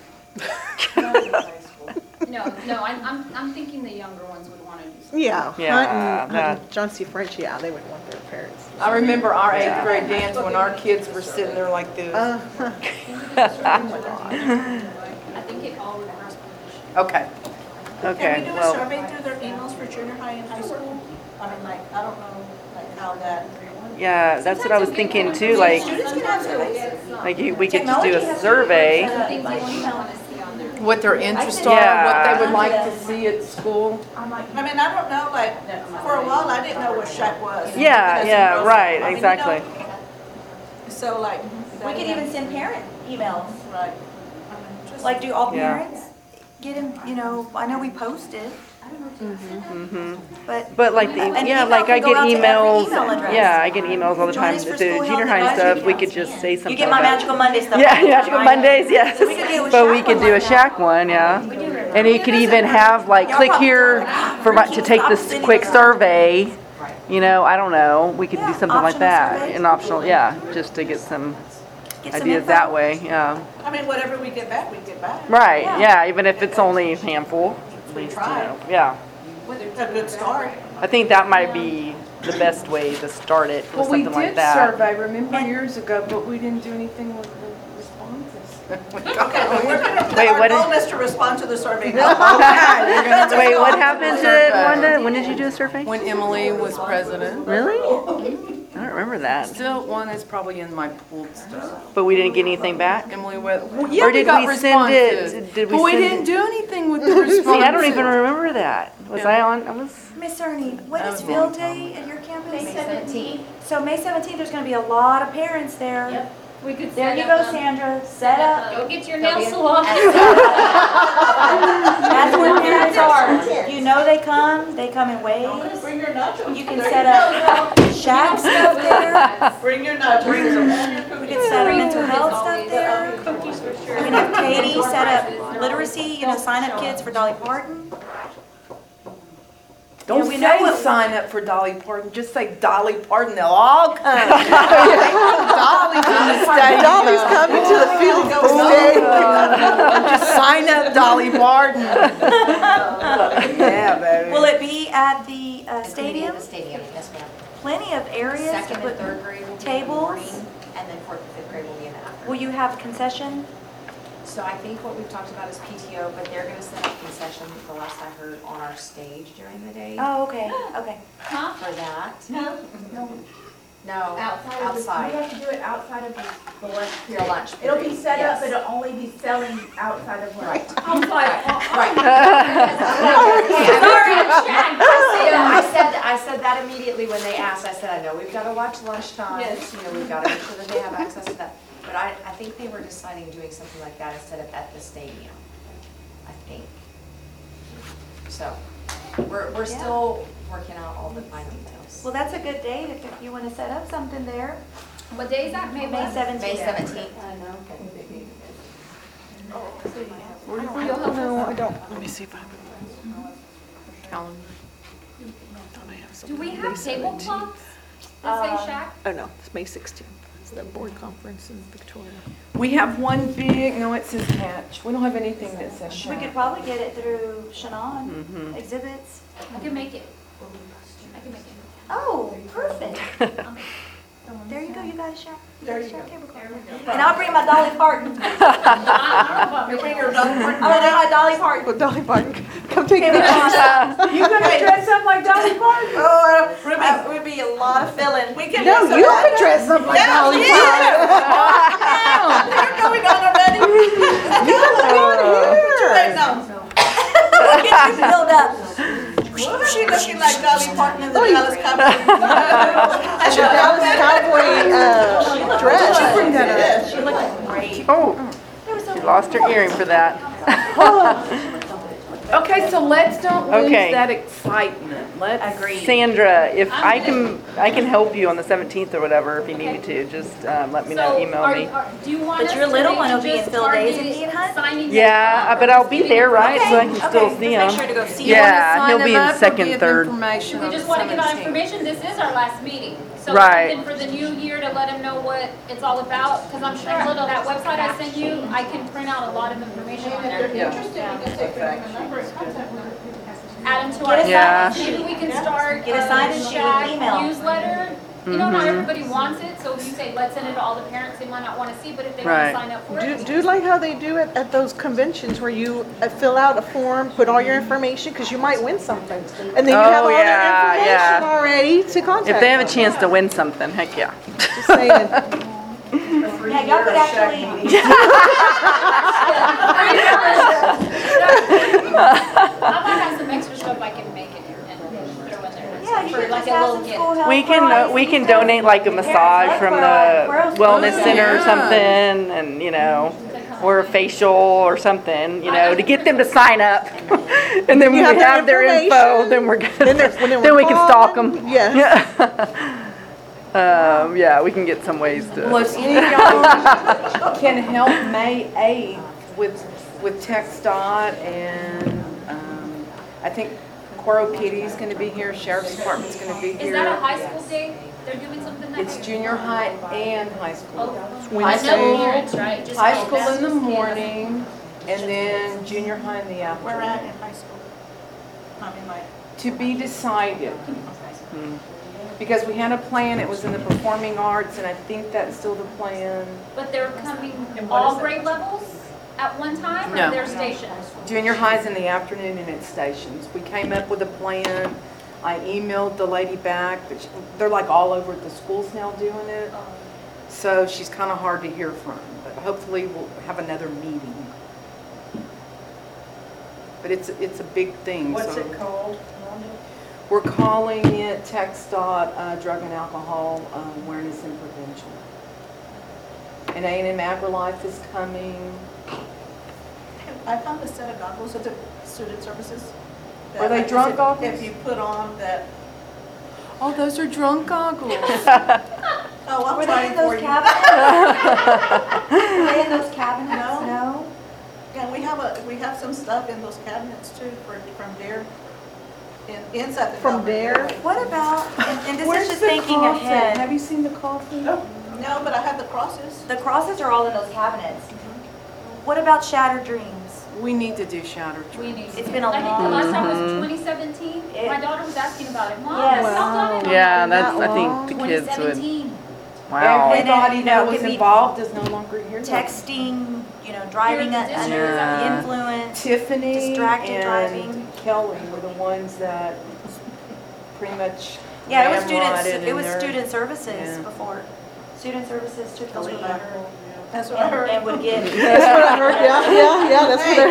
no, I'm thinking the younger ones would wanna do something. Yeah, Yeah, Hunt and John C. French, yeah, they would want their parents. I remember our 8th grade dance when our kids were sitting there like this. Uh-huh. I think it all requires permission. Okay. Can Okay, we do a well, survey through their emails for junior high and high school? I mean, like, I don't know, like, how that. yeah, that's what I was thinking too, like, Students can have surveys. we could just do Technology a has survey. Things you wanna see on there. What their interests are, Yeah. what they would like to see at school. I mean, I don't know, like, for a while, I didn't know what Shack was. Yeah, Because yeah, of those- right, I mean, you exactly. know, So like. We could even send parent emails, Right. like do all Yeah. parents get them, I know we posted, but. But like, An yeah, email like I can go get out to every email address. yeah, I get emails all the Join time. us The for school junior health high advisory stuff, we could council. just say something You get my about. Magical Monday stuff. Yeah, all the Magical time. Mondays, yes. So we could do a But we Shack could one do a like that. Shack one, yeah. And you could even have like, Y'all click probably here don't. for to take this Stop quick sending them. survey. I don't know, we could do Yeah, something like optional that, surveys. an optional, yeah, just to get some Get some ideas info. that way, yeah. I mean, whatever we get back, we get back. Right, Yeah. yeah, even if it's only a handful, at least, try. yeah. A good start. I think that might be the best way to start it, with Well, we something like did that. survey, remember years ago, but we didn't do anything with the responses. Okay, but we're gonna, Wait, our what goal is to respond to the survey. Wait, what happened to it, Wanda? When did you do a survey? When Emily was president. Really? I don't remember that. Still, one is probably in my pooled stuff. But we didn't get anything back? Emily went, well, yeah, Or we did got we send it- responses. did we But we send didn't it- do anything with the responses. See, I don't even remember that. Was I on, I was, Miss Ernie, when That is was a field long time day at your campus? May 17th. So May 17th, there's gonna be a lot of parents there. Yep. We could There set you up, go, Sandra, set up. Go get your They'll nail be- salon. That's when parents are. You know they come in waves. Bring your nachos. You can set up shack stuff there. Bring your nachos. We could set up mental health stuff there. We can have Katie set up literacy, sign up kids for Dolly Parton. Don't we know say what- sign up for Dolly Parton, just say Dolly Parton, they'll all come. Dolly's in the stadium. Dolly's coming to the field stadium. Just sign up Dolly Parton. Yeah, baby. Will it be at the It's gonna be stadium? at the stadium, yes ma'am. Plenty of areas to Second and put. third grade will be in the tables. morning, and then fourth and fifth grade will be in the afternoon. Will you have concession? So I think what we've talked about is PTO, but they're gonna set up concession, the last I heard, on our stage during the day Oh, okay, okay. Huh? for that. No. No, Outside of the, we outside, have to do it outside of the lunch the period. lunch It'll period. be set up, Yes. but it'll only be selling outside of lunch. Right. Outside. I said that immediately when they asked. I said, I know we've got to watch lunchtime. Yes. We've got to make sure that they have access to that. But I think they were deciding doing something like that instead of at the stadium. I think. So, we're still working out all the final details. Well, that's a good date if you want to set up something there. What day is that? May May what? 17th. May 17th. No, I don't. let me see if I have Calendar. Do we have tablecloths that say Shack? Oh, no, it's May 16th. It's the board conference in Victoria. We have one big, no, it says catch. We don't have anything that says We shack. could probably get it through Shannon Mhm. exhibits. I can make it. I can make it. Oh, perfect. There you go, you guys share. There you go. And I'll bring my Dolly Parton. You bring your Dolly Parton. I'll bring my Dolly Parton. Well, Dolly Parton, come take Okay, the we're You gonna dress up like Dolly Parton? Oh, it would be a lot of filling. We can. No, you could dress up like Dolly Parton. You're going on already. You look good here. No. Get you filled up. She looking like Dolly Parton in the Dallas Cowboys. That's your Dallas Cowboy dress. She looked great. Oh, she lost her earring for that. Okay, so let's don't lose Okay. that excitement. Let's. Agreed. Sandra, if I can help you on the 17th or whatever if you need me to. Just let me know, email me. Do you want But us your to little maybe one will be in just Phil Days target and Ian Hunt? signing Yeah, but I'll be there, right? So I can Okay, still okay, see just make him. sure to go see You wanna Yeah, sign he'll them be in up or second, give third. information We on just the want to give out 17th? information, this is our last meeting. So Right. something for the new year to let them know what it's all about, because I'm sure that website I sent you, I can print out a lot of information on there. Add them to our Yeah. site, maybe we can start Get a sign-in sheet with an Shaq email. newsletter. You know, not everybody wants it, so if you say, let's send it to all the parents, they might not want to see, but if they want Right. to sign up for it. Do like how they do it at those conventions where you fill out a form, put all your information, because you might win something. And then you have Oh, all yeah, that information yeah. already to contact. If they have a them. chance to win something, heck yeah. Just saying. Yeah, y'all could actually, I might have some extra stuff I can make in here and throw in there. yeah, you For could like just a have little some gift. schoolhouse We can donate like a massage from the wellness center or Yeah. something, and or a facial or something, to get them to sign up. And then when You we have their have their info, information. then we're good. Then Then we can stalk them. Yes. Yeah, we can get some ways Well, to. if any of y'all can help May 8th with TxDOT and I think Quoro Kitty's going to be here, Sheriff's Department's going to be Is here. that a high school day? They're doing something that It's day? junior high and high school. Oh, High I know school, parents, right? Just high like school that's in the just kids. morning and then junior high in the Where afternoon. at in high school? I mean, like, To be decided. Because we had a plan, it was in the performing arts, and I think that's still the plan. But they're coming what all is it? grade levels at one time, No. or they're stationed? Junior high's in the afternoon and it's stations. We came up with a plan. I emailed the lady back, but they're like all over at the schools now doing it. So she's kind of hard to hear from, but hopefully we'll have another meeting. But it's a big thing. what's so it called? We're calling it TxDOT, Drug and Alcohol Awareness and Prevention. And A&M AgriLife is coming. I found a set of goggles at the student services. Are they That, drunk if- goggles? If you put on that, Oh, those are drunk goggles. oh, I'll Were try they it in for those you. cabinets? Were they in those cabinets? No. Yeah, we have some stuff in those cabinets too from there, inside the. From government there? building. What about, and this Where's is just the thinking coffin? ahead. Have you seen the coffin? No, but I have the crosses. The crosses are all in those cabinets. What about Shattered Dreams? We need to do Shattered We Dreams. need to. It's been a I think the long last time was Mhm. 2017. It- My daughter was asking about it. Mom, Yes. it's not done in Yeah, Not that's, I long. think the kids would, 2017. wow. Everybody And then, that it was could be involved is no longer here. Texting, driving Here's the under the Yeah. influence. Tiffany Distracted and driving. Kelly were the ones that pretty much Yeah, it was students, ramrodded it in was their- student services Yeah. before. Student services took the That's lead what I heard. That's what I and heard. and would get. That's what I heard. Yeah, that's what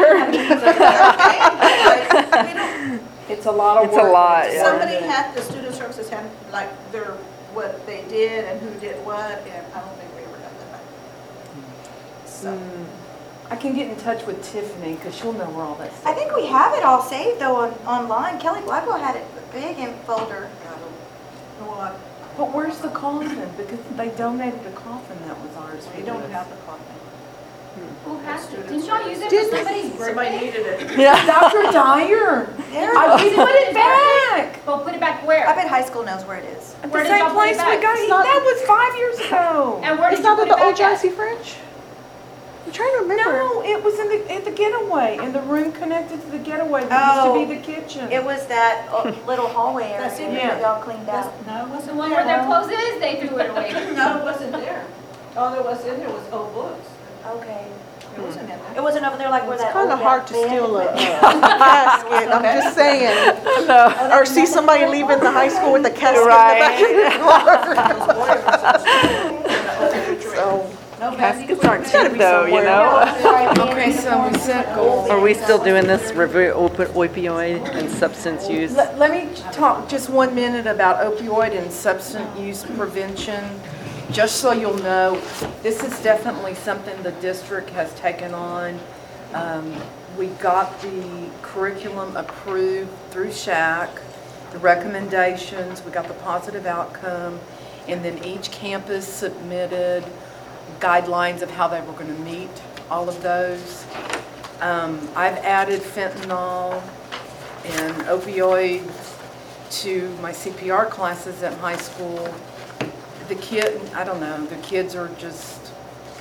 I heard. It's a lot of It's a work. lot, It's yeah. Somebody hard to- had, the student services had like what they did and who did what, and I don't think we ever got that back. So, I can get in touch with Tiffany because she'll know where all that stuff I think we have it all saved though online. Kelly Blackwell had it big in folder. well, But where's the coffin? Because they donated a coffin that was ours. we don't have the coffin. Who has it? Didn't y'all use it Didn't- for somebody's Somebody birthday? needed it. Yeah. Dr. Dyer! There I it we is. put it back! Well, put it back I where? bet high school knows where it is. At Where the did same y'all put it place we back? got It's it. not- That was 5 years ago. And where did It's you not put at it the old back at? Johnson French? I'm trying to remember. No, it was at the getaway, in the room connected to the getaway that used to be the kitchen. It was that little hallway area That's it. that y'all cleaned out. No, it The wasn't one where there. their clothes is, they threw it away. No, it wasn't there. All there was in there was old books. Okay. It wasn't in there. It wasn't over there like where It's that kind old of hard to band steal a equipment- casket, I'm just saying. No. Or see somebody leaving the high school with a casket Right. in the back of their car. Those boilers. So, No Caskets bad aren't it's gotta be though, you know? Okay, so we set goals. Are we still doing this review opioid and substance use? Let me talk just 1 minute about opioid and substance use prevention. Just so you'll know, this is definitely something the district has taken on. We got the curriculum approved through SHAC, the recommendations, we got the positive outcome, and then each campus submitted guidelines of how they were going to meet all of those. I've added fentanyl and opioid to my CPR classes at high school. The kids are just,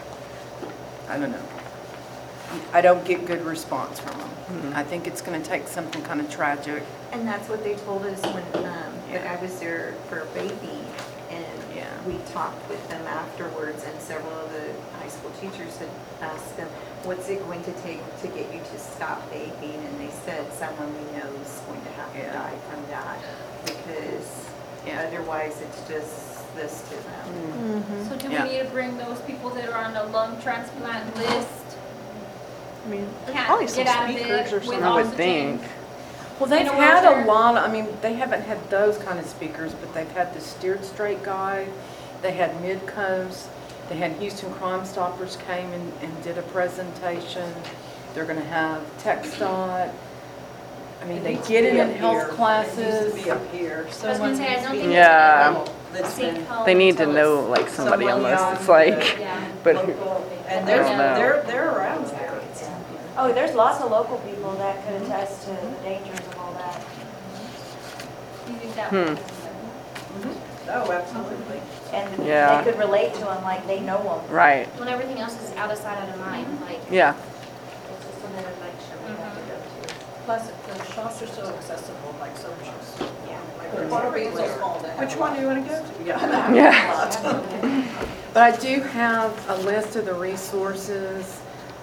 I don't know. I don't get good response from them. I think it's going to take something kind of tragic. And that's what they told us when the guy was there for a baby, and we talked with them afterwards, and several of the high school teachers had asked them, what's it going to take to get you to stop vaping? And they said someone we know is going to have to die from that, because otherwise it's just this to them. So do we need to bring those people that are on the lung transplant list? I mean, there's Can't probably some get out of speakers it or with something. I would oxygen. think. Well, they've In a had wheelchair? a lot, they haven't had those kind of speakers, but they've had the Steered Straight guy, they had Midcoast, they had Houston Crime Stoppers came and did a presentation. They're going to have TxDOT. I mean, they get it in health classes. It needs to be up here. I was gonna say, I don't think. Yeah. That's been They need to know, like, somebody on this. It's like, Yeah. but who- local, and I don't know. they're around there. Oh, there's lots of local people that could attest to the dangers of all that. Do you think that? Oh, absolutely. And Yeah. they could relate to them like they know them. right, When everything else is out of sight, out of mind, like. yeah. It's just another lecture we have to go to. Plus, the shops are so accessible, like Socials. Yeah. Waterbury is so small to have. Which one do you want to go to? Yeah. Yeah. But I do have a list of the resources.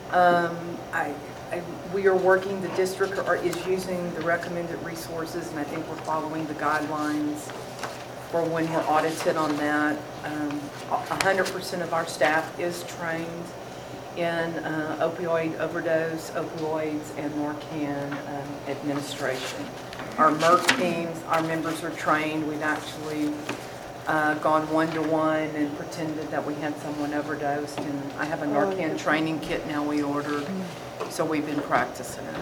We are working, the district is using the recommended resources, and I think we're following the guidelines for when we're audited on that. 100% of our staff is trained in opioid overdose, opioids, and Narcan administration. Our MERC teams, our members are trained. We've actually gone one-to-one and pretended that we had someone overdosed, and I have a Narcan training kit now we ordered, so we've been practicing it.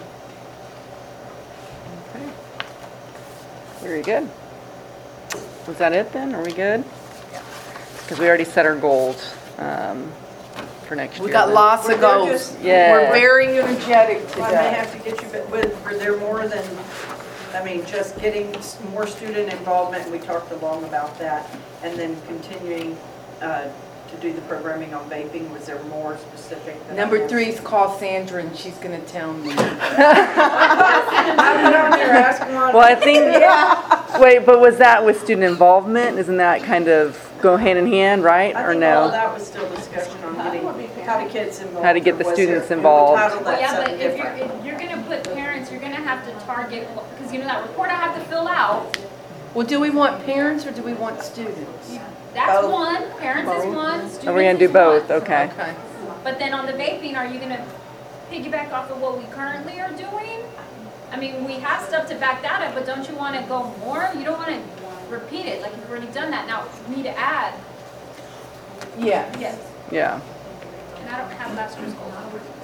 Okay. Very good. Was that it then? Are we good? Because we already set our goals for next year. We got then. lots of They're goals. just- Yeah. We're very energetic I may today. have to get you, but were there more than, just getting more student involvement, and we talked along about that, and then continuing to do the programming on vaping, was there more specific? than I Number asked? 3 is call Sandra, and she's going to tell me. I'm down there asking on. Well, I think, wait, but was that with student involvement? Isn't that kind of go hand in hand, right? I Or think all of no? that was still discussion on getting, how to get involved. How to get the or was students there- involved. we titled Well, that yeah, but something if different. you're gonna put parents, you're gonna have to target, because you know that report I have to fill out, Well, do we want parents or do we want students? that's Both. one, parents is one, students Are we gonna do is both? one. Okay. Okay. But then on the vaping, are you gonna piggyback off of what we currently are doing? I mean, we have stuff to back that up, but don't you wanna go more? You don't wanna repeat it, like you've already done that, now we need to add. Yeah. Yes. Yeah. And I don't have last year's goal.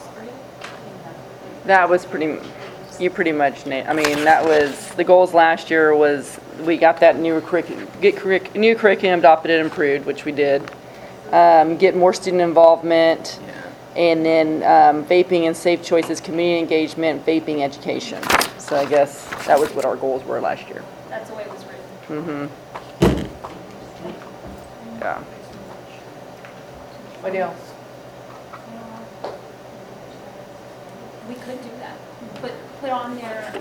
That was you pretty much, I mean, that was, the goals last year was, we got that new curriculum adopted and approved, which we did. Get more student involvement, and then vaping and safe choices, community engagement, vaping education. So I guess that was what our goals were last year. That's the way it was written. Yeah. What else? We could do that. Put on there,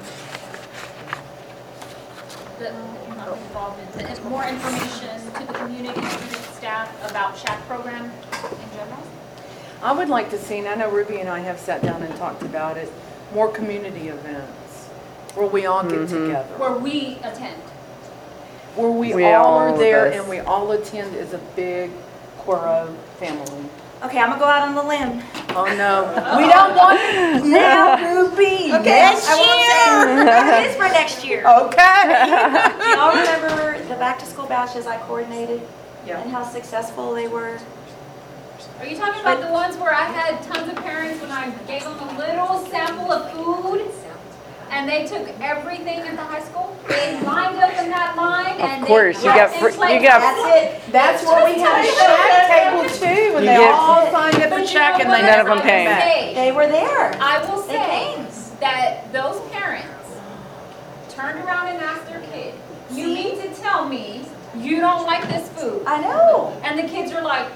the involvement, and more information to the community, student, staff about SHAC program in general. I would like to see, and I know Ruby and I have sat down and talked about it, more community events where we all get together. Where we attend. Where we We all all are there of us. and we all attend as a big Quoro family. Okay, I'm gonna go out on the limb. Oh, no. We don't want it now, Ruby. Okay, I won't say it is for next year. Okay. Do y'all remember the back-to-school bashes I coordinated? Yeah. And how successful they were? Are you talking about the ones where I had tons of parents when I gave them a little sample of food? And they took everything at the high school? They lined up in that line and Of course, you got, they you got, That's it. That's what we had at Shack Table too, and You they get- all signed up at Shack and they None of them never came. back. They were there. I will They say came. that those parents turned around and asked their kid, you See? mean to tell me you don't like this food? I know. And the kids are like,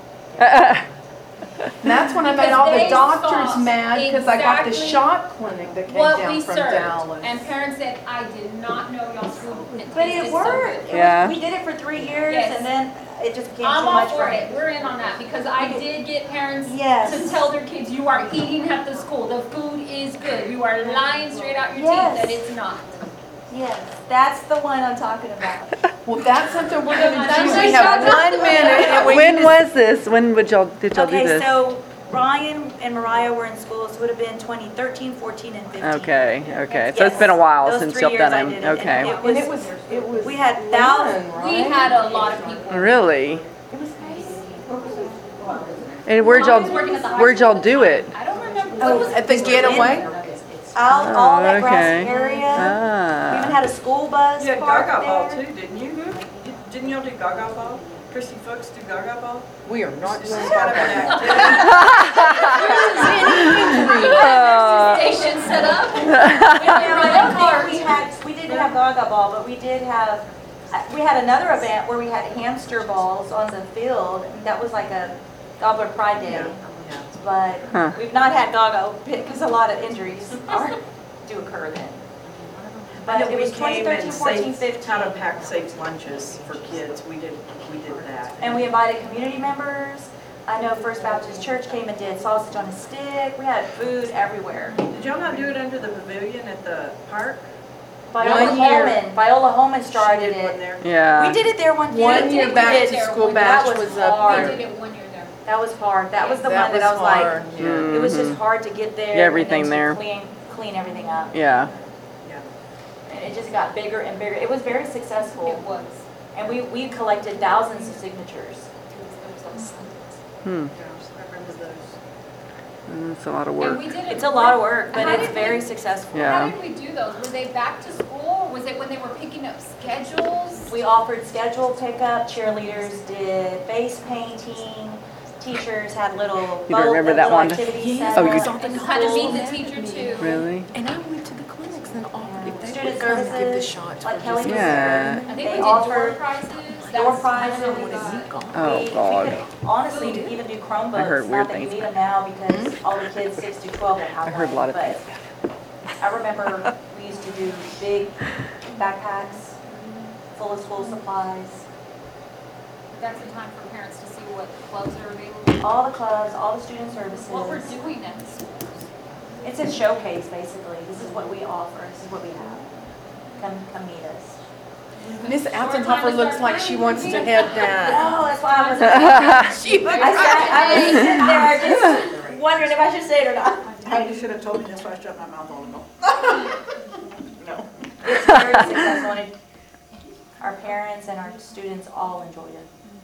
And that's when I made Because all the they doctors saw mad because I got the exactly shot clinic that came what down we from served. Dallas. And parents said, I did not know y'all's food But tasted it so worked. good." Yeah. We did it for 3 years Yes. and then it just became I'm too all much for for me. it. We're in on that because I did get parents Yes. to tell their kids, you are eating at the school. The food is good. You are lying straight out your Yes. teeth that it's not. Yes, that's the one I'm talking about. Well, that's something we're gonna That's do. my We have shot. 1 minute and we when need to- was this? When did y'all do Okay, this? so Ryan and Mariah were in school, so it would have been 2013, 14, and 15. Okay, okay. So Yes. it's been a while Those since 3 y'all years done I them. did it. Okay. And it was. We had Lennon, thousands. right? We had a lot of people. Really? It was And where'd Mom was working at the y'all, high where'd school y'all at the do time. it? I don't remember. Oh, What was at the getaway. All that grassy okay. area. We even Ah. had a school bus You had parked Gaga Ball there. too, didn't you? Didn't y'all do Gaga Ball? Christy Fuchs do Gaga Ball? We are not This doing is kind of an activity. Station set up. We didn't have Gaga Ball, but we did have, we had another event where we had hamster balls on the field. And that was like a Gobbler Pride Day. But Huh. we've not had Gaga because a lot of injuries do occur then. But it was 2013, 14, 15. How to pack safe lunches for kids. We did that. And we invited community members. I know First Baptist Church came and did sausage on a stick. We had food everywhere. Did y'all not do it under the pavilion at the park? Viola Holman started She did one it. there. Yeah. We did it there one year. 1 year We back did to there school one- batch that was We up hard. did here. it 1 year there. That was hard. That was the one that I was like, hard, yeah. it was just hard to get there. Get everything and then there. to clean everything up. Yeah. And it just got bigger and bigger. It was very It successful. was. And we collected thousands of signatures. Hmm. I remember those. It's a lot of And work. we did it. It's a lot of work, but How it's did very we- successful. Yeah. How did we do those? Were they back to school? Was it when they were picking up schedules? We offered schedule pickup, cheerleaders did face painting, teachers had little You don't remember that one? activity Yes. Oh, you- center. And had to meet the teacher too. Really? And I went to the clinics and offered if they Student would come and give the services, shots. like for Kelly just- was Yeah. there. I think They we did door offered prizes. door That's prizes. kind of What what have we you got. got? Oh, We God. could honestly even do Chromebooks. I heard weird Not that you things need about them now because all the kids 6 to 12 will have I heard a one, lot of but things. I remember we used to do big backpacks full of school supplies. That's the time for parents to see what clubs are available. All the clubs, all the student services. What we're doing at the schools. It's a showcase, basically. This is what we offer. This is what we have. Come meet us. Miss Altenhofer looks like she wants to head down. Oh, that's why I was. I was sitting there just wondering if I should say it or not. You should have told me, that's why I shut my mouth all along. No. It's very successful, and our parents and our students all enjoyed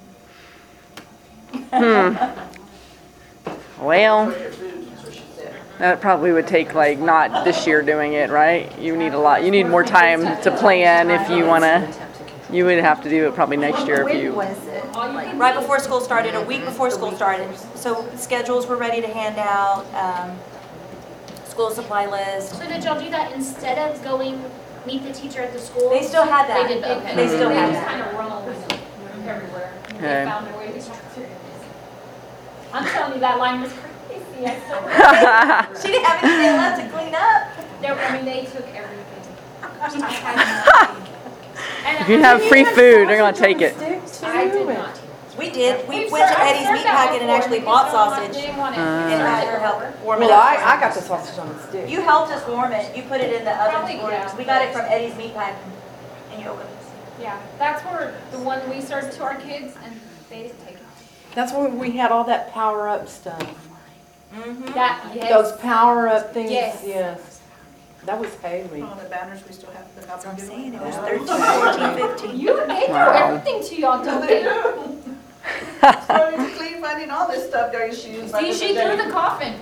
it. Well, that probably would take like not this year doing it, right? You need a lot. You need more time to plan if you want to. You would have to do it probably next year if you. Was it? Right before school started, a week before school started. So schedules were ready to hand out, school supply list. So did y'all do that instead of going meet the teacher at the school? They still had that. They did, okay. They still had They just that. kind of roamed everywhere. Okay. They found their way to talk to. I'm telling you, that line was crazy. I still remember. She didn't have anything left to clean up. I mean, they took everything. I had nothing. And If you have free food, they're gonna take it. I did not. We did. We We've went to served- I've Eddie's served Meat that Packet and before. actually We bought just don't sausage didn't want it. and had her help warm it Well, up. I got the sausage on the stick. You helped us warm it. You put it in the oven Probably, for yeah. us. We got it from Eddie's Meat Pack and you opened it. Yeah, that's where the one we served to our kids, and they didn't take it. That's when we had all that power-up stuff. That, yes. Those power-up things, Yes. yes. That was Haley. Oh, the banners we still have to That's what I'm do. saying, it was 13, 14, 15. They throw Wow. everything to y'all, don't they? So it's clean finding all this stuff, don't you? She used back See, in she the day. threw the coffin.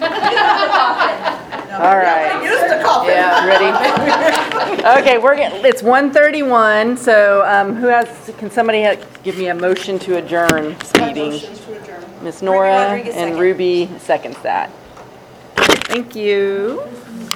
No, All right. we used to call it. Yeah, ready? Okay, it's 1:31, so can somebody give me a motion to adjourn this meeting? Motions to adjourn. Miss Nora Rodriguez, and second. Ruby seconds that. Thank you.